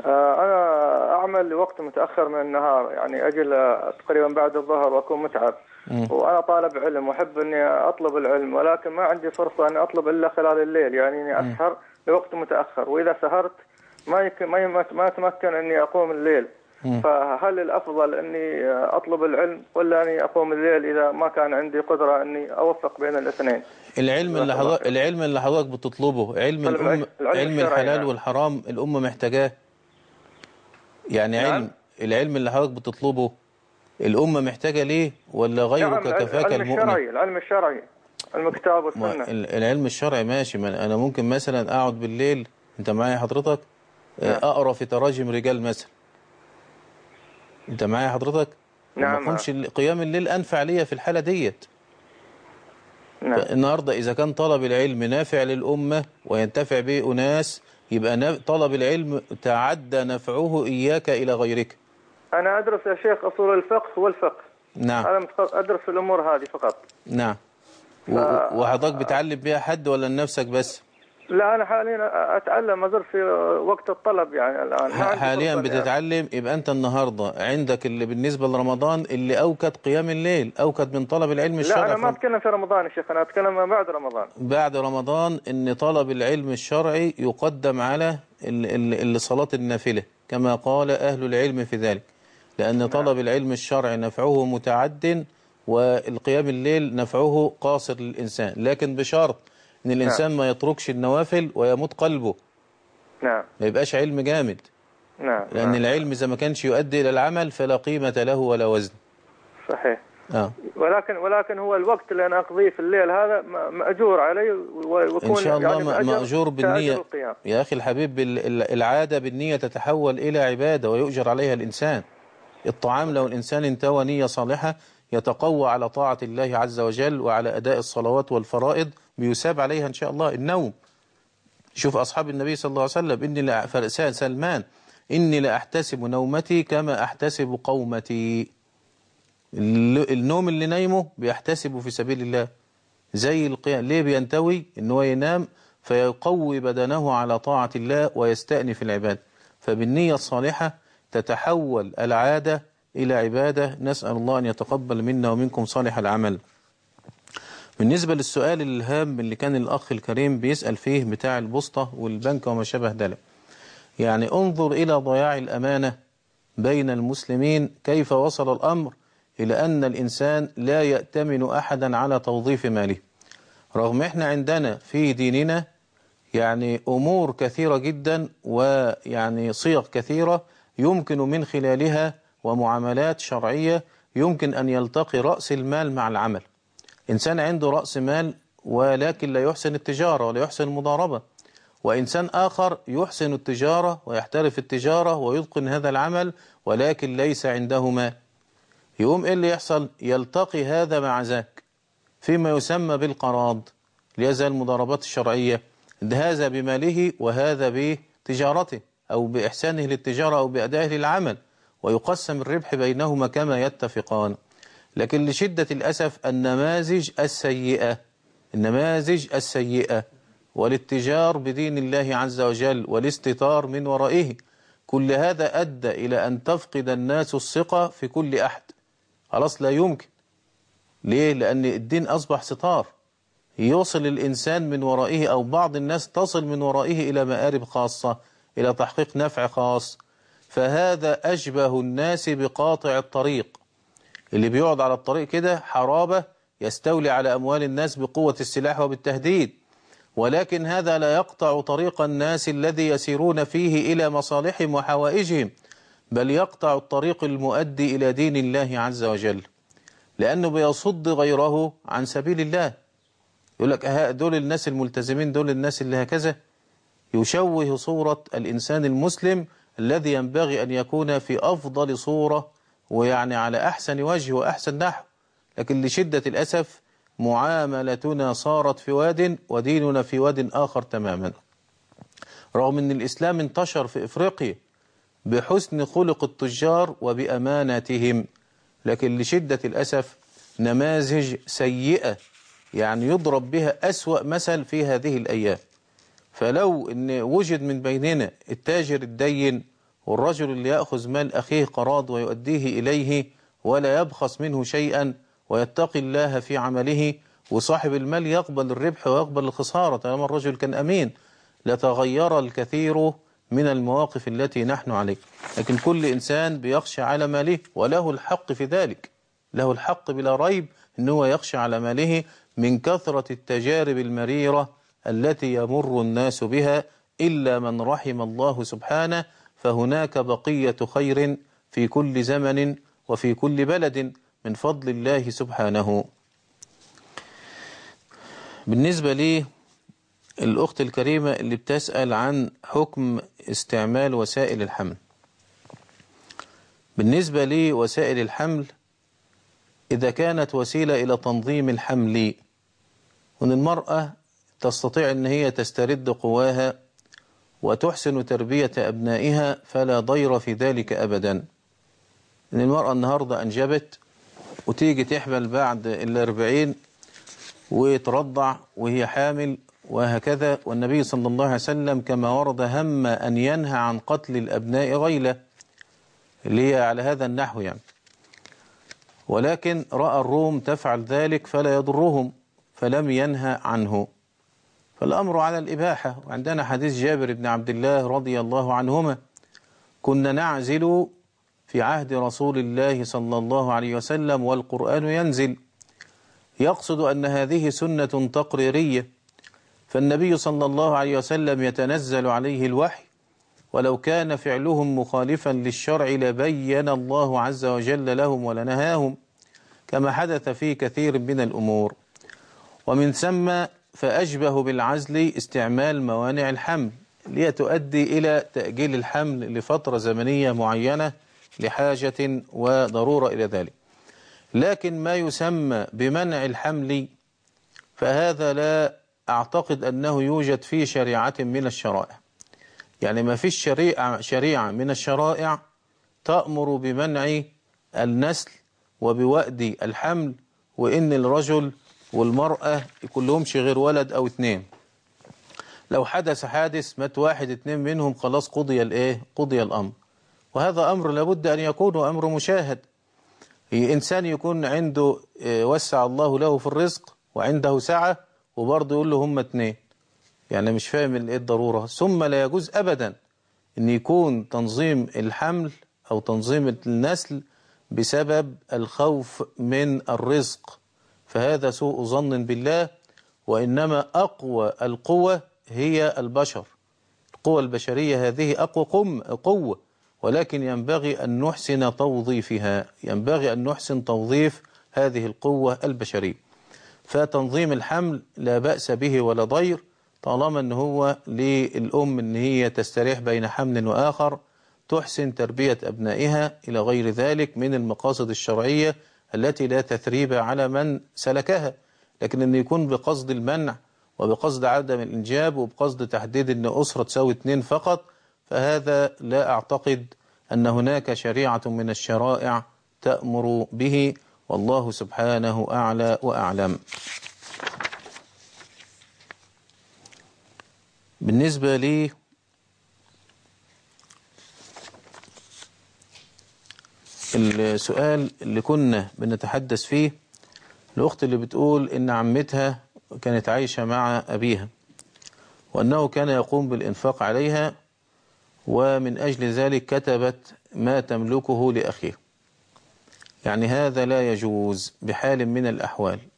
أنا أعمل لوقت متأخر من النهار، يعني أجل تقريبا بعد الظهر وأكون متعب. وأنا طالب علم وأحب إني أطلب العلم، ولكن ما عندي فرصة إني أطلب إلا خلال الليل، يعني إني أسهر لوقت متأخر، وإذا سهرت ما أتمكن إني أقوم الليل. فهل الأفضل إني أطلب العلم ولا إني أقوم الليل إذا ما كان عندي قدرة إني أوفق بين الاثنين؟ العلم اللي حضرتك بتطلبه علم الحلال والحرام الأمة محتاجاه. يعني العلم اللي حضرتك بتطلبه الأمة محتاجة ليه ولا غيرك كفاك المؤمن؟ العلم الشرعي الكتاب والسنة. العلم الشرعي ماشي، أنا ممكن مثلا أقعد بالليل، أنت معايا حضرتك، أقرأ في تراجم رجال مثلا. أنت معايا حضرتك؟ نعم. ما قمش قيام الليل أنفع ليا في الحالة ديت. نعم. النهاردة إذا كان طلب العلم نافع للأمة وينتفع به أناس، يبقى طلب العلم تعدى نفعه إياك إلى غيرك. أنا أدرس يا شيخ أصول الفقه والفقه. نعم. أنا أدرس الأمور هذه فقط. نعم. وحضرتك بتعلم بيها حد ولا لنفسك بس؟ لا أنا حاليا أتعلم، أزر في وقت الطلب يعني الآن. حاليا بتتعلم. يبقى أنت النهاردة عندك اللي بالنسبة لرمضان اللي أوكد قيام الليل، أوكد من طلب العلم الشرعي. لا أنا ما أتكلم في رمضان يا شيخ، أنا أتكلم بعد رمضان. بعد رمضان إن طلب العلم الشرعي يقدم على صلاة النافلة كما قال أهل العلم في ذلك، لأن طلب العلم الشرعي نفعه متعد والقيام الليل نفعه قاصر للإنسان، لكن بشرط إن الإنسان ما يتركش النوافل ويموت قلبه. نعم. ما يبقاش علم جامد. نعم. لأن العلم إذا ما كانش يؤدي إلى العمل فلا قيمة له ولا وزن. صحيح. ولكن هو الوقت اللي أنا أقضيه في الليل هذا مأجور علي ويكون إن شاء الله يعني مأجور بالنية. يا أخي الحبيب العادة بالنية تتحول إلى عبادة ويؤجر عليها الإنسان. الطعام لو الإنسان انتوى نية صالحة يتقوى على طاعة الله عز وجل وعلى أداء الصلوات والفرائض بيساب عليها إن شاء الله. النوم، شوف أصحاب النبي صلى الله عليه وسلم، فرسان سلمان إني لأحتسب نومتي كما أحتسب قومتي. النوم اللي نايمه بيحتسبه في سبيل الله زي القيام. ليه بينتوي؟ إنه ينام فيقوي بدنه على طاعة الله ويستأنف العبادة. فبالنية الصالحة تتحول العادة إلى عبادة. نسأل الله أن يتقبل منا ومنكم صالح العمل. بالنسبة للسؤال الهام اللي كان الأخ الكريم بيسأل فيه بتاع البوسطة والبنك وما شابه ذلك، يعني انظر إلى ضياع الأمانة بين المسلمين، كيف وصل الأمر إلى أن الإنسان لا يأتمن أحدا على توظيف ماله، رغم إحنا عندنا في ديننا يعني أمور كثيرة جدا ويعني صيغ كثيرة يمكن من خلالها ومعاملات شرعية يمكن أن يلتقي رأس المال مع العمل. إنسان عنده رأس مال ولكن لا يحسن التجارة ولا يحسن المضاربة، وإنسان آخر يحسن التجارة ويحترف التجارة ويتقن هذا العمل ولكن ليس عنده مال. يقوم إيه اللي يحصل؟ يلتقي هذا مع ذاك فيما يسمى بالقراض، لهذا المضاربات الشرعية، هذا بماله وهذا بتجارته أو بإحسانه للتجارة أو بأدائه للعمل، ويقسم الربح بينهما كما يتفقان. لكن لشدة الأسف النماذج السيئة والاتجار بدين الله عز وجل والاستتار من ورائه، كل هذا أدى إلى أن تفقد الناس الثقة في كل أحد. خلاص لا يمكن. ليه؟ لأن الدين أصبح ستار يوصل الإنسان من ورائه، أو بعض الناس تصل من ورائه إلى مآرب خاصة، إلى تحقيق نفع خاص. فهذا أشبه الناس بقاطع الطريق، اللي بيقعد على الطريق كده حرابة يستولي على أموال الناس بقوة السلاح وبالتهديد، ولكن هذا لا يقطع طريق الناس الذي يسيرون فيه إلى مصالحهم وحوائجهم، بل يقطع الطريق المؤدي إلى دين الله عز وجل، لأنه بيصد غيره عن سبيل الله. يقول لك دول الناس الملتزمين، دول الناس اللي هكذا، يشوه صورة الإنسان المسلم الذي ينبغي أن يكون في أفضل صورة ويعني على أحسن وجه وأحسن نحو. لكن لشدة الأسف معاملتنا صارت في واد وديننا في واد آخر تماما، رغم أن الإسلام انتشر في إفريقيا بحسن خلق التجار وبأماناتهم، لكن لشدة الأسف نماذج سيئة يعني يضرب بها أسوأ مثل في هذه الأيام. فلو أن وجد من بيننا التاجر الدين والرجل اللي يأخذ مال أخيه قراض ويؤديه إليه ولا يبخس منه شيئا ويتقي الله في عمله، وصاحب المال يقبل الربح ويقبل الخسارة طالما الرجل كان أمين، لتغير الكثير من المواقف التي نحن عليه. لكن كل إنسان بيخشى على ماله وله الحق في ذلك، له الحق بلا ريب أنه يخشى على ماله من كثرة التجارب المريرة التي يمر الناس بها، إلا من رحم الله سبحانه، فهناك بقية خير في كل زمن وفي كل بلد من فضل الله سبحانه. بالنسبة لي الأخت الكريمة اللي بتسأل عن حكم استعمال وسائل الحمل، بالنسبة لي وسائل الحمل إذا كانت وسيلة إلى تنظيم الحمل وأن المرأة تستطيع أن هي تسترد قواها وتحسن تربية أبنائها فلا ضير في ذلك أبدا. إن المرأة النهاردة أنجبت وتيجي تحمل بعد 40 وترضع وهي حامل وهكذا، والنبي صلى الله عليه وسلم كما ورد هم أن ينهى عن قتل الأبناء غيلة اللي هي على هذا النحو يعني، ولكن رأى الروم تفعل ذلك فلا يضرهم فلم ينهى عنه، فالأمر على الإباحة. وعندنا حديث جابر بن عبد الله رضي الله عنهما: كنا نعزل في عهد رسول الله صلى الله عليه وسلم والقرآن ينزل، يقصد أن هذه سنة تقريرية، فالنبي صلى الله عليه وسلم يتنزل عليه الوحي، ولو كان فعلهم مخالفا للشرع لبين الله عز وجل لهم ولنهاهم، كما حدث في كثير من الأمور. ومن ثم فأشبه بالعزل استعمال موانع الحمل اللي تؤدي إلى تأجيل الحمل لفترة زمنية معينة لحاجة وضرورة إلى ذلك. لكن ما يسمى بمنع الحمل فهذا لا أعتقد أنه يوجد في شريعة من الشرائع، يعني ما فيش شريعة من الشرائع تأمر بمنع النسل وبوأد الحمل، وإن الرجل والمرأة يكون لهمش غير ولد أو 2، لو حدث حادث مات 1 2 منهم خلاص قضي الأمر. وهذا أمر لابد أن يكون أمر مشاهد. إنسان يكون عنده وسع الله له في الرزق وعنده سعة وبرضه يقول له هم 2، يعني مش فاهم ايه الضرورة. ثم لا يجوز أبدا أن يكون تنظيم الحمل أو تنظيم النسل بسبب الخوف من الرزق، فهذا سوء ظن بالله. وإنما أقوى القوة هي البشر، القوة البشرية هذه أقوى قوة، ولكن ينبغي أن نحسن توظيفها، ينبغي أن نحسن توظيف هذه القوة البشرية. فتنظيم الحمل لا بأس به ولا ضير طالما أن هو للأم أن هي تستريح بين حمل وآخر، تحسن تربية أبنائها إلى غير ذلك من المقاصد الشرعية التي لا تثريب على من سلكها. لكن أن يكون بقصد المنع وبقصد عدم الإنجاب وبقصد تحديد أن أسرة تساوي 2 فقط، فهذا لا أعتقد أن هناك شريعة من الشرائع تأمر به، والله سبحانه أعلى وأعلم. بالنسبة لي السؤال اللي كنا بنتحدث فيه، الأخت اللي بتقول إن عمتها كانت عايشة مع أبيها وأنه كان يقوم بالإنفاق عليها، ومن أجل ذلك كتبت ما تملكه لأخيه. يعني هذا لا يجوز بحال من الأحوال،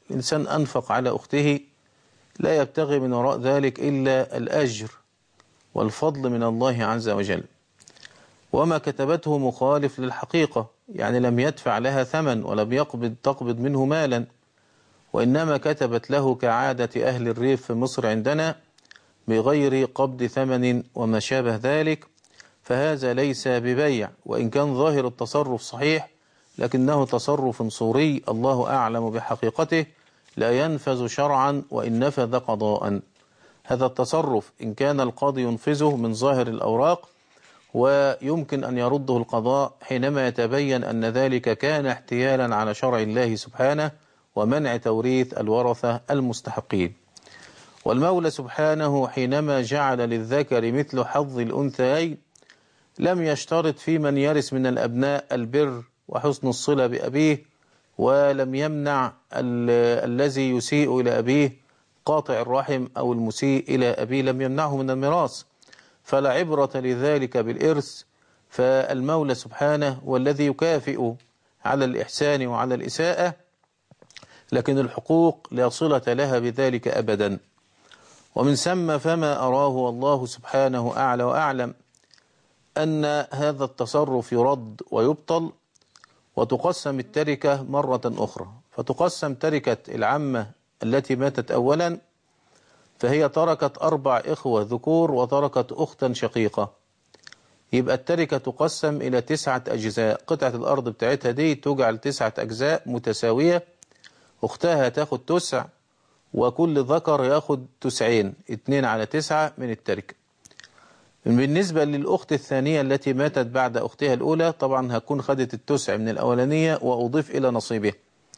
الإنسان أنفق على أخته لا يبتغي من وراء ذلك إلا الأجر والفضل من الله عز وجل، وما كتبته مخالف للحقيقة، يعني لم يدفع لها ثمن ولم تقبض منه مالا، وإنما كتبت له كعادة أهل الريف في مصر عندنا بغير قبض ثمن وما شابه ذلك، فهذا ليس ببيع، وإن كان ظاهر التصرف صحيح لكنه تصرف صوري الله أعلم بحقيقته، لا ينفذ شرعا وإن نفذ قضاء. هذا التصرف إن كان القاضي ينفذه من ظاهر الأوراق ويمكن أن يرده القضاء حينما يتبين أن ذلك كان احتيالا على شرع الله سبحانه ومنع توريث الورثة المستحقين. والمولى سبحانه حينما جعل للذكر مثل حظ الأنثيين لم يشترط في من يرث من الأبناء البر وحسن الصلة بأبيه، ولم يمنع الذي يسيء إلى أبيه قاطع الرحم أو المسيء إلى أبيه لم يمنعه من الميراث، فلا عبرة لذلك بالإرث. فالمولى سبحانه والذي يكافئ على الإحسان وعلى الإساءة، لكن الحقوق لا صلة لها بذلك أبدا. ومن ثم فما أراه الله سبحانه أعلى وأعلم أن هذا التصرف يرد ويبطل، وتقسم التركة مرة أخرى. فتقسم تركة العمة التي ماتت أولا، فهي تركت 4 إخوة ذكور وتركت أختا شقيقة، يبقى التركة تقسم إلى 9 أجزاء. قطعة الأرض بتاعتها دي تجعل 9 أجزاء متساوية، أختها تاخد 9 وكل ذكر ياخد 9، 2 على 9 من التركة. بالنسبة للأخت الثانية التي ماتت بعد أختها الأولى طبعا هتكون خدت 9 من الأولانية وأضيف إلى نصيبها،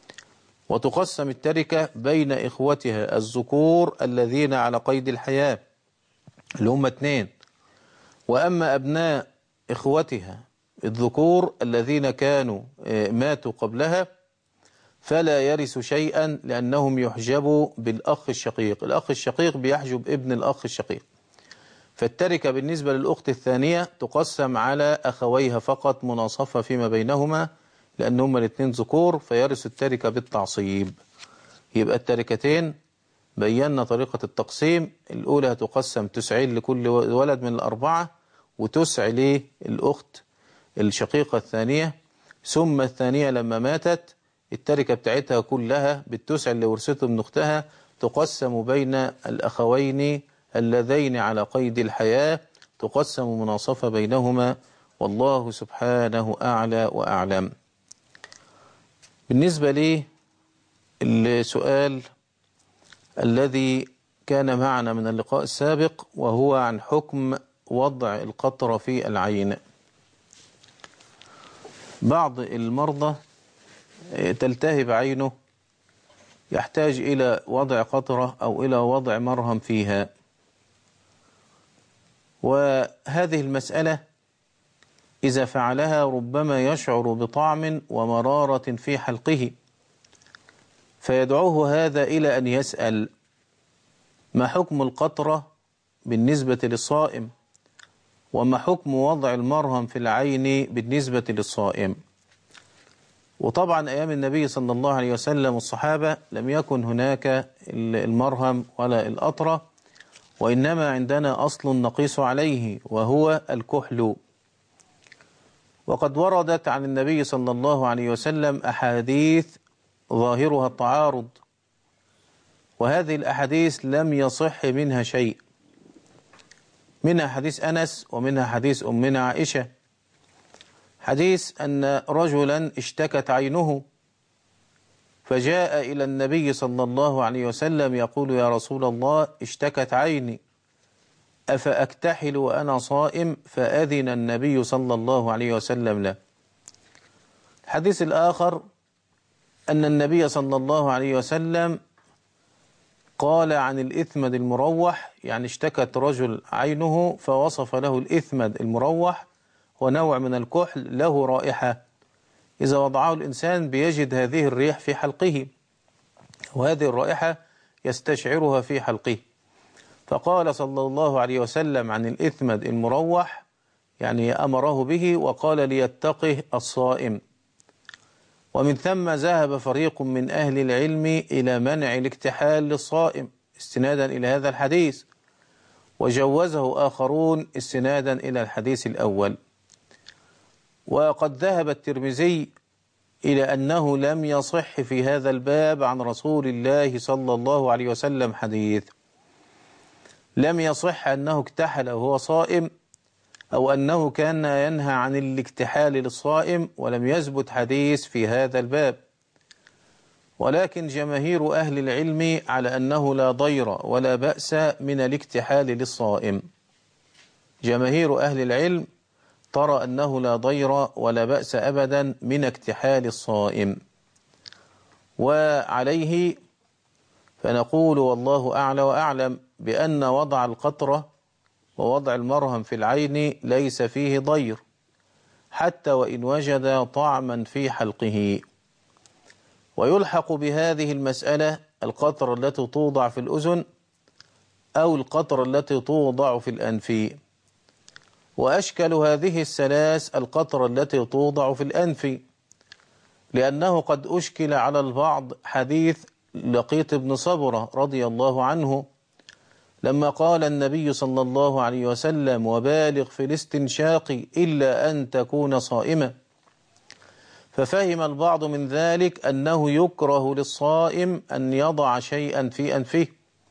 وتقسم التركة بين إخوتها الذكور الذين على قيد الحياة اللي هم 2، وأما أبناء إخوتها الذكور الذين كانوا ماتوا قبلها فلا يرث شيئا لأنهم يحجبوا بالأخ الشقيق. الأخ الشقيق بيحجب ابن الأخ الشقيق. فالتركة بالنسبة للأخت الثانية تقسم على أخويها فقط مناصفة فيما بينهما، لأن هما الاثنين ذكور فيرث التركة بالتعصيب. يبقى التركتين بينا طريقة التقسيم. الأولى تقسم 9 لكل ولد من ال4 و9 للأخت الشقيقة الثانية. ثم الثانية لما ماتت التركة بتاعتها كلها بال9 اللي ورثته من أختها تقسم بين الأخوين اللذين على قيد الحياة، تقسم مناصفة بينهما، والله سبحانه أعلى وأعلم. بالنسبة لي السؤال الذي كان معنا من اللقاء السابق وهو عن حكم وضع القطرة في العين. بعض المرضى تلتهب عينه يحتاج إلى وضع قطرة أو إلى وضع مرهم فيها، وهذه المسألة إذا فعلها ربما يشعر بطعم ومرارة في حلقه، فيدعوه هذا إلى أن يسأل ما حكم القطرة بالنسبة للصائم، وما حكم وضع المرهم في العين بالنسبة للصائم. وطبعا أيام النبي صلى الله عليه وسلم والصحابة لم يكن هناك المرهم ولا القطرة، وإنما عندنا أصل نقيس عليه وهو الكحل. وقد وردت عن النبي صلى الله عليه وسلم أحاديث ظاهرها التعارض، وهذه الأحاديث لم يصح منها شيء، منها حديث أنس ومنها حديث أمنا عائشة. حديث أن رجلا اشتكت عينه فجاء إلى النبي صلى الله عليه وسلم يقول يا رسول الله اشتكت عيني أفأكتحل وأنا صائم؟ فأذن النبي صلى الله عليه وسلم له. الحديث الآخر أن النبي صلى الله عليه وسلم قال عن الإثمد المروح، يعني اشتكت رجل عينه فوصف له الإثمد المروح ونوع من الكحل له رائحة إذا وضعه الإنسان بيجد هذه الريح في حلقه، وهذه الرائحة يستشعرها في حلقه. فقال صلى الله عليه وسلم عن الإثمد المروح، يعني أمره به وقال ليتقه الصائم. ومن ثم ذهب فريق من أهل العلم إلى منع الاكتحال للصائم استنادا إلى هذا الحديث، وجوزه آخرون استنادا إلى الحديث الأول. وقد ذهب الترمذي إلى أنه لم يصح في هذا الباب عن رسول الله صلى الله عليه وسلم حديث، لم يصح أنه اكتحل وهو صائم أو أنه كان ينهى عن الاكتحال للصائم، ولم يثبت حديث في هذا الباب. ولكن جماهير أهل العلم على أنه لا ضير ولا بأس من الاكتحال للصائم. جماهير أهل العلم ترى أنه لا ضير ولا بأس أبدا من اكتحال الصائم، وعليه فنقول والله أعلى وأعلم بأن وضع القطرة ووضع المرهم في العين ليس فيه ضير حتى وإن وجد طعما في حلقه. ويلحق بهذه المسألة القطرة التي توضع في الأذن أو القطرة التي توضع في الأنف. وأشكل هذه الثلاث القطرة التي توضع في الأنف، لأنه قد أشكل على البعض حديث لقيط بن صبرة رضي الله عنه لما قال النبي صلى الله عليه وسلم: وبالغ في الاستنشاق إلا أن تكون صائما. ففهم البعض من ذلك أنه يكره للصائم أن يضع شيئا في أنفه،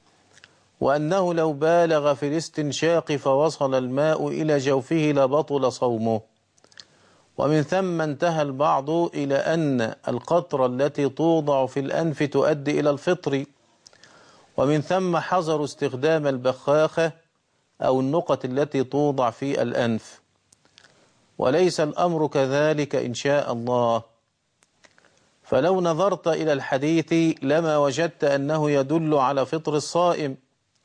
وأنه لو بالغ في الاستنشاق فوصل الماء إلى جوفه لبطل صومه. ومن ثم انتهى البعض إلى أن القطرة التي توضع في الأنف تؤدي إلى الفطر، ومن ثم حظروا استخدام البخاخة أو النقط التي توضع في الأنف. وليس الأمر كذلك إن شاء الله. فلو نظرت إلى الحديث لما وجدت أنه يدل على فطر الصائم،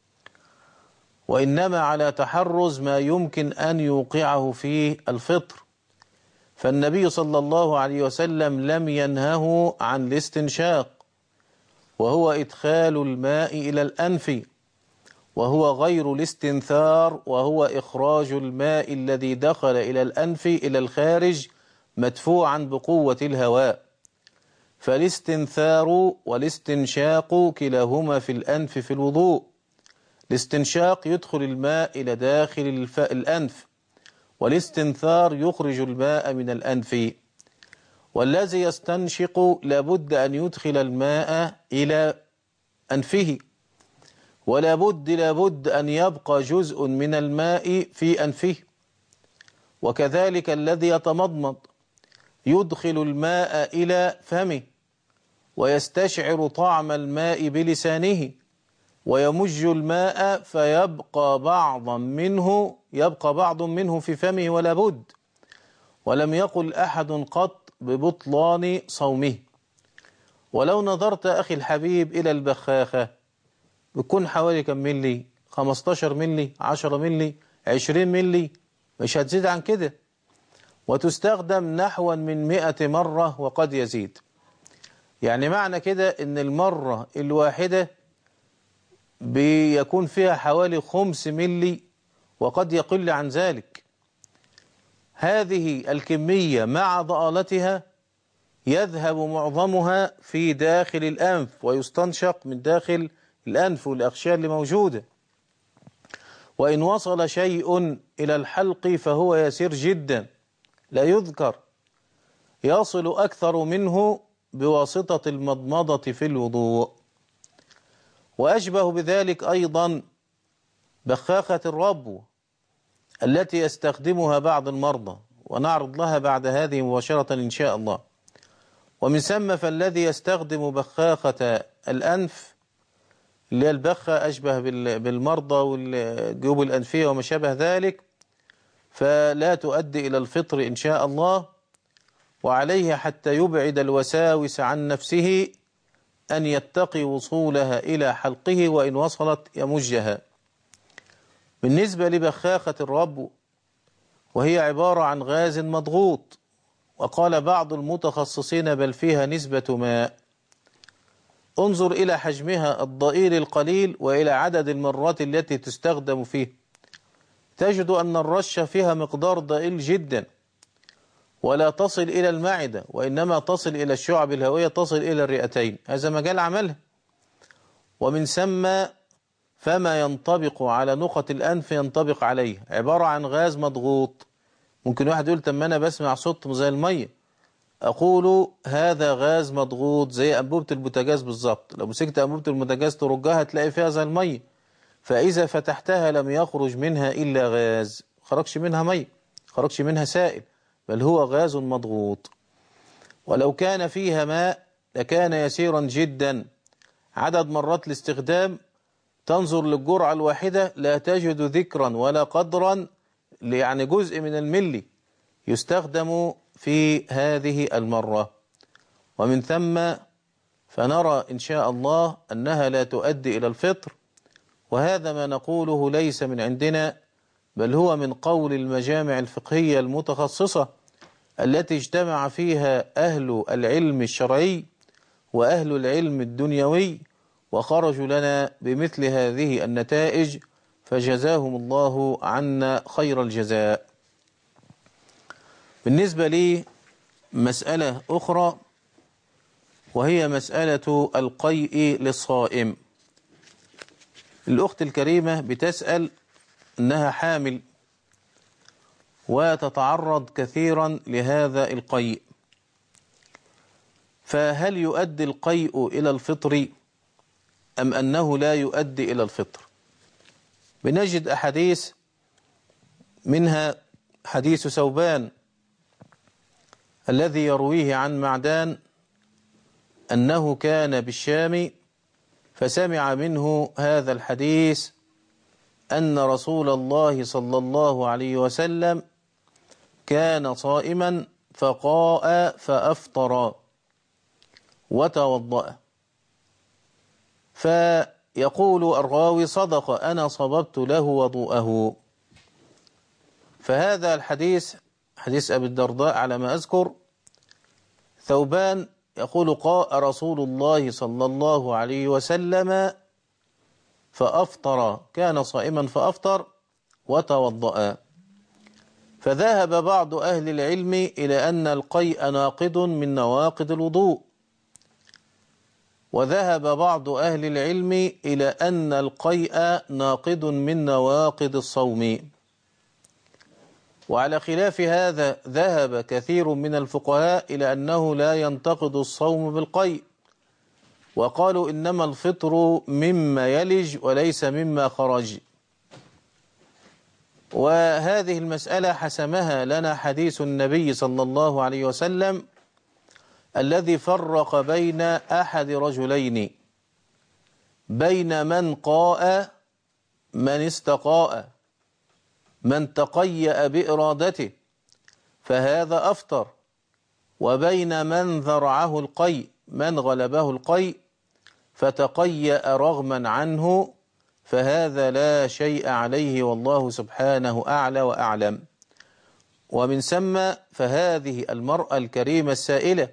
وإنما على تحرز ما يمكن أن يوقعه فيه الفطر. فالنبي صلى الله عليه وسلم لم ينهه عن الاستنشاق، وهو إدخال الماء إلى الأنف، وهو غير الاستنثار، وهو إخراج الماء الذي دخل إلى الأنف إلى الخارج مدفوعا بقوة الهواء. فالاستنثار والاستنشاق كلاهما في الأنف في الوضوء. الاستنشاق يدخل الماء إلى داخل الأنف، والاستنثار يخرج الماء من الأنف. والذي يستنشق لابد أن يدخل الماء إلى أنفه، لابد أن يبقى جزء من الماء في أنفه. وكذلك الذي يتمضمض يدخل الماء إلى فمه ويستشعر طعم الماء بلسانه ويمج الماء فيبقى بعض منه في فمه ولا بد. ولم يقل أحد قط ببطلان صومه. ولو نظرت أخي الحبيب إلى البخاخة بيكون حوالي كم ملي؟ 15 ملي، 10 ملي، 20 ملي، مش هتزيد عن كده، وتستخدم نحو من 100 مرة وقد يزيد. يعني معنى كده ان المرة الواحدة بيكون فيها حوالي 5 ملي وقد يقل عن ذلك. هذه الكمية مع ضآلتها يذهب معظمها في داخل الأنف ويستنشق من داخل الأنف والأغشية اللي موجودة. وإن وصل شيء إلى الحلق فهو يسير جدا لا يذكر، يصل أكثر منه بواسطة المضمضة في الوضوء. وأشبه بذلك أيضا بخاخة الربو التي يستخدمها بعض المرضى، ونعرض لها بعد هذه مباشرة إن شاء الله. ومن ثم فالذي يستخدم بخاخة الأنف اللي هي البخة أشبه بالمرضى والجيوب الأنفية وما شابه ذلك، فلا تؤدي إلى الفطر إن شاء الله. وعليه حتى يبعد الوساوس عن نفسه أن يتقي وصولها إلى حلقه، وإن وصلت يمجها. بالنسبة لبخاخة الربو وهي عبارة عن غاز مضغوط، وقال بعض المتخصصين بل فيها نسبة ماء. انظر إلى حجمها الضئيل القليل وإلى عدد المرات التي تستخدم فيه، تجد أن الرشة فيها مقدار ضئيل جدا، ولا تصل إلى المعدة، وإنما تصل إلى الشعب الهوية، تصل إلى الرئتين، هذا مجال عملها. ومن ثم فما ينطبق على نقط الأنف ينطبق عليه، عبارة عن غاز مضغوط. ممكن واحد يقول طب ما أنا بسمع صوت زي المية، أقول هذا غاز مضغوط زي أنبوبة البوتاجاز بالظبط. لو مسكت أنبوبة البوتاجاز ترجها تلاقي فيها زي المية، فإذا فتحتها لم يخرج منها إلا غاز، خرجش منها مية، خرجش منها سائل، بل هو غاز مضغوط. ولو كان فيها ماء لكان يسيرا جدا، عدد مرات الاستخدام تنظر للجرعة الواحدة لا تجد ذكرا ولا قدرا، يعني جزء من الملي يستخدم في هذه المرة. ومن ثم فنرى إن شاء الله أنها لا تؤدي إلى الفطر، وهذا ما نقوله ليس من عندنا، بل هو من قول المجامع الفقهية المتخصصة التي اجتمع فيها أهل العلم الشرعي وأهل العلم الدنيوي، وخرجوا لنا بمثل هذه النتائج، فجزاهم الله عنا خير الجزاء. بالنسبة لي مسألة أخرى، وهي مسألة القيء للصائم. الأخت الكريمة بتسأل أنها حامل وتتعرض كثيرا لهذا القيء، فهل يؤدي القيء إلى الفطر أم أنه لا يؤدي إلى الفطر؟ بنجد أحاديث، منها حديث ثوبان الذي يرويه عن معدان أنه كان بالشام فسمع منه هذا الحديث أن رسول الله صلى الله عليه وسلم كان صائما فقاء فأفطر وتوضأ، فيقول الراوي صدق أنا صببت له وضوءه. فهذا الحديث حديث أبي الدرداء على ما أذكر. ثوبان يقول قاء رسول الله صلى الله عليه وسلم فأفطر، كان صائما فأفطر وتوضأ. فذهب بعض أهل العلم إلى أن القيء ناقض من نواقض الوضوء، وذهب بعض أهل العلم إلى أن القيء ناقض من نواقض الصوم. وعلى خلاف هذا ذهب كثير من الفقهاء إلى أنه لا ينتقض الصوم بالقيء، وقالوا إنما الفطر مما يلج وليس مما خرج. وهذه المسألة حسمها لنا حديث النبي صلى الله عليه وسلم الذي فرق بين أحد رجلين، بين من قاء من استقاء، من تقيأ بإرادته فهذا أفطر، وبين من ذرعه القيء، من غلبه القيء فتقيأ رغما عنه فهذا لا شيء عليه، والله سبحانه أعلى وأعلم. ومن ثم فهذه المرأة الكريمة السائلة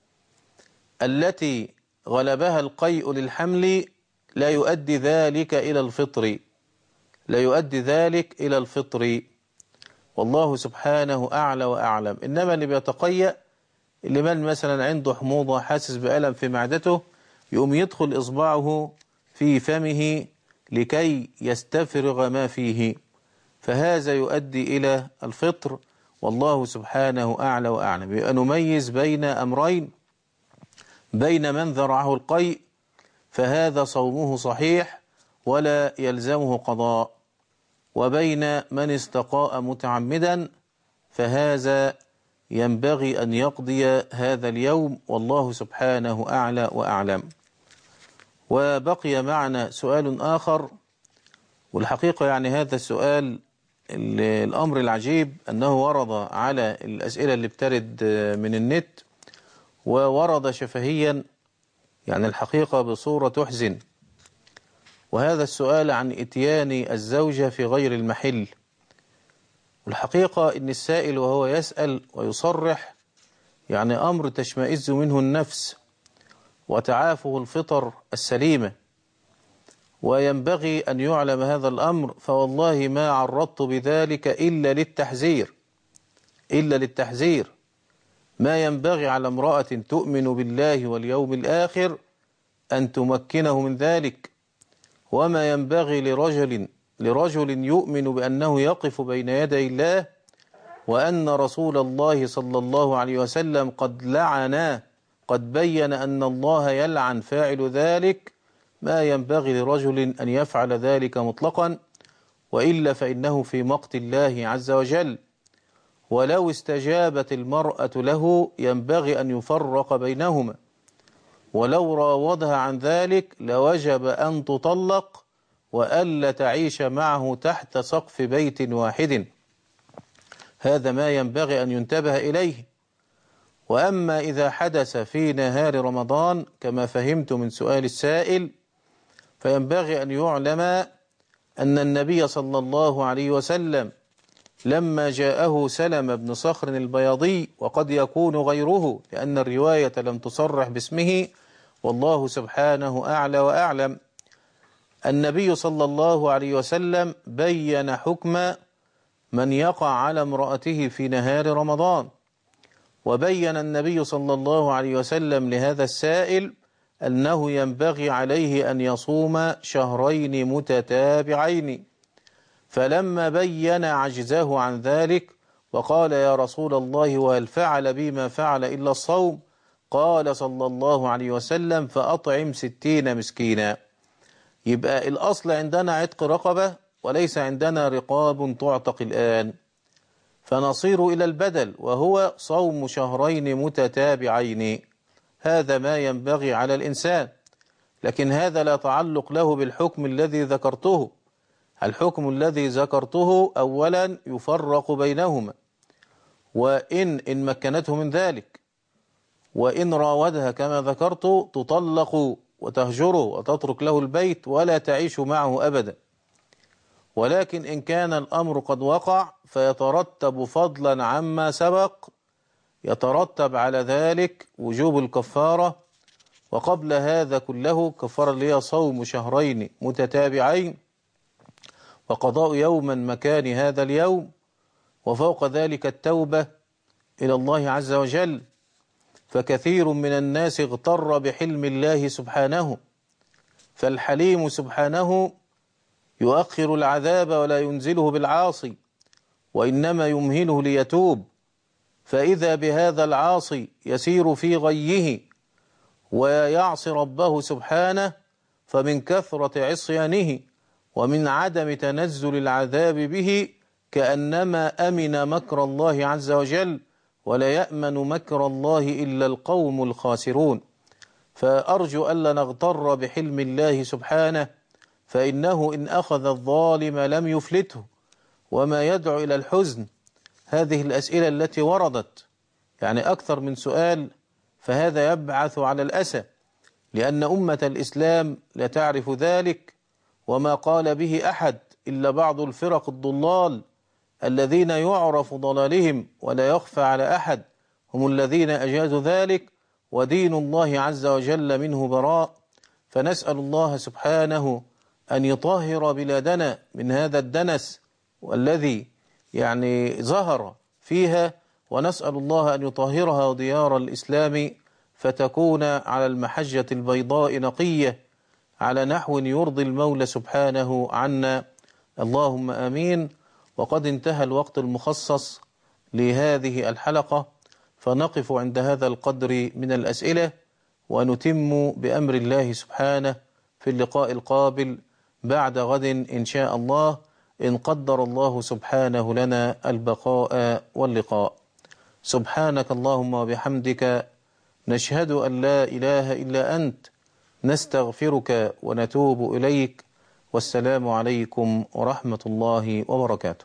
التي غلبها القيء للحمل لا يؤدي ذلك إلى الفطر، لا يؤدي ذلك إلى الفطر، والله سبحانه أعلى وأعلم. إنما اللي بيتقيأ، اللي من مثلا عنده حموضة حاسس بألم في معدته، يقوم يدخل إصبعه في فمه لكي يستفرغ ما فيه، فهذا يؤدي إلى الفطر، والله سبحانه أعلى وأعلم. يبقى نميز بين أمرين، بين من ذرعه القيء فهذا صومه صحيح ولا يلزمه قضاء، وبين من استقاء متعمدا فهذا ينبغي أن يقضي هذا اليوم، والله سبحانه أعلى وأعلم. وبقي معنا سؤال آخر، والحقيقة يعني هذا السؤال الأمر العجيب أنه ورد على الأسئلة اللي بترد من النت، وورد شفهيا، يعني الحقيقة بصورة تحزن. وهذا السؤال عن إتيان الزوجة في غير المحل. والحقيقة إن السائل وهو يسأل ويصرح يعني أمر تشمئز منه النفس وتعافه الفطر السليمة، وينبغي أن يعلم هذا الأمر. فوالله ما عرضت بذلك إلا للتحذير، إلا للتحذير، ما ينبغي على امرأة تؤمن بالله واليوم الآخر أن تمكنه من ذلك، وما ينبغي لرجل يؤمن بأنه يقف بين يدي الله وأن رسول الله صلى الله عليه وسلم قد بين أن الله يلعن فاعل ذلك. ما ينبغي لرجل أن يفعل ذلك مطلقا، وإلا فإنه في مقت الله عز وجل. ولو استجابت المرأة له ينبغي أن يفرق بينهما، ولو راودها عن ذلك لوجب أن تطلق وألا تعيش معه تحت سقف بيت واحد. هذا ما ينبغي أن ينتبه إليه. وأما إذا حدث في نهار رمضان كما فهمت من سؤال السائل، فينبغي أن يعلم أن النبي صلى الله عليه وسلم لما جاءه سلم بن صخر البياضي، وقد يكون غيره لأن الرواية لم تصرح باسمه والله سبحانه أعلى وأعلم، النبي صلى الله عليه وسلم بين حكم من يقع على امرأته في نهار رمضان. وبين النبي صلى الله عليه وسلم لهذا السائل أنه ينبغي عليه أن يصوم شهرين متتابعين. فلما بين عجزه عن ذلك وقال يا رسول الله وهل فعل بي ما فعل إلا الصوم، قال صلى الله عليه وسلم فأطعم 60 مسكينا. يبقى الأصل عندنا عتق رقبة وليس عندنا رقاب تعتق الآن، فنصير إلى البدل وهو صوم شهرين متتابعين. هذا ما ينبغي على الإنسان، لكن هذا لا تعلق له بالحكم الذي ذكرته. الحكم الذي ذكرته أولا يفرق بينهما، وإن مكنته من ذلك، وإن راودها كما ذكرت تطلق وتهجره وتترك له البيت ولا تعيش معه أبدا. ولكن إن كان الأمر قد وقع فيترتب فضلا عما سبق، يترتب على ذلك وجوب الكفارة، وقبل هذا كله كفارة اللي هي صوم شهرين متتابعين وقضاء يوما مكان هذا اليوم، وفوق ذلك التوبة إلى الله عز وجل. فكثير من الناس اغتر بحلم الله سبحانه، فالحليم سبحانه يؤخر العذاب ولا ينزله بالعاصي، وإنما يمهله ليتوب، فإذا بهذا العاصي يسير في غيه ويعصي ربه سبحانه، فمن كثرة عصيانه ومن عدم تنزل العذاب به كأنما أمن مكر الله عز وجل، ولا يأمن مكر الله إلا القوم الخاسرون. فأرجو ألا نغتر بحلم الله سبحانه، فإنه إن أخذ الظالم لم يفلته. وما يدعو إلى الحزن هذه الأسئلة التي وردت، يعني أكثر من سؤال، فهذا يبعث على الأسى، لأن أمة الإسلام لا تعرف ذلك، وما قال به أحد إلا بعض الفرق الضلال الذين يعرف ضلالهم ولا يخفى على أحد، هم الذين أجازوا ذلك، ودين الله عز وجل منه براء. فنسأل الله سبحانه أن يطهر بلادنا من هذا الدنس والذي يعني ظهر فيها، ونسأل الله أن يطهرها ديار الإسلام فتكون على المحجة البيضاء نقية على نحو يرضي المولى سبحانه عنا، اللهم آمين. وقد انتهى الوقت المخصص لهذه الحلقة، فنقف عند هذا القدر من الأسئلة، ونتم بأمر الله سبحانه في اللقاء القابل بعد غد إن شاء الله، إن قدر الله سبحانه لنا البقاء واللقاء. سبحانك اللهم وبحمدك، نشهد أن لا إله إلا أنت، نستغفرك ونتوب إليك، والسلام عليكم ورحمة الله وبركاته.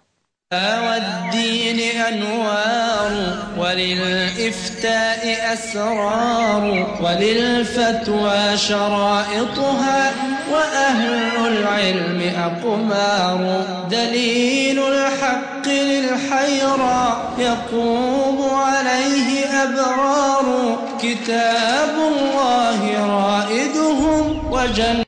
والدين أنوار، وللإفتاء أسرار، وللفتوى شرائطها، وأهل العلم أقمار. دليل الحق للحيرى يقوم عليه أبرار، كتاب الله رائدهم وجنة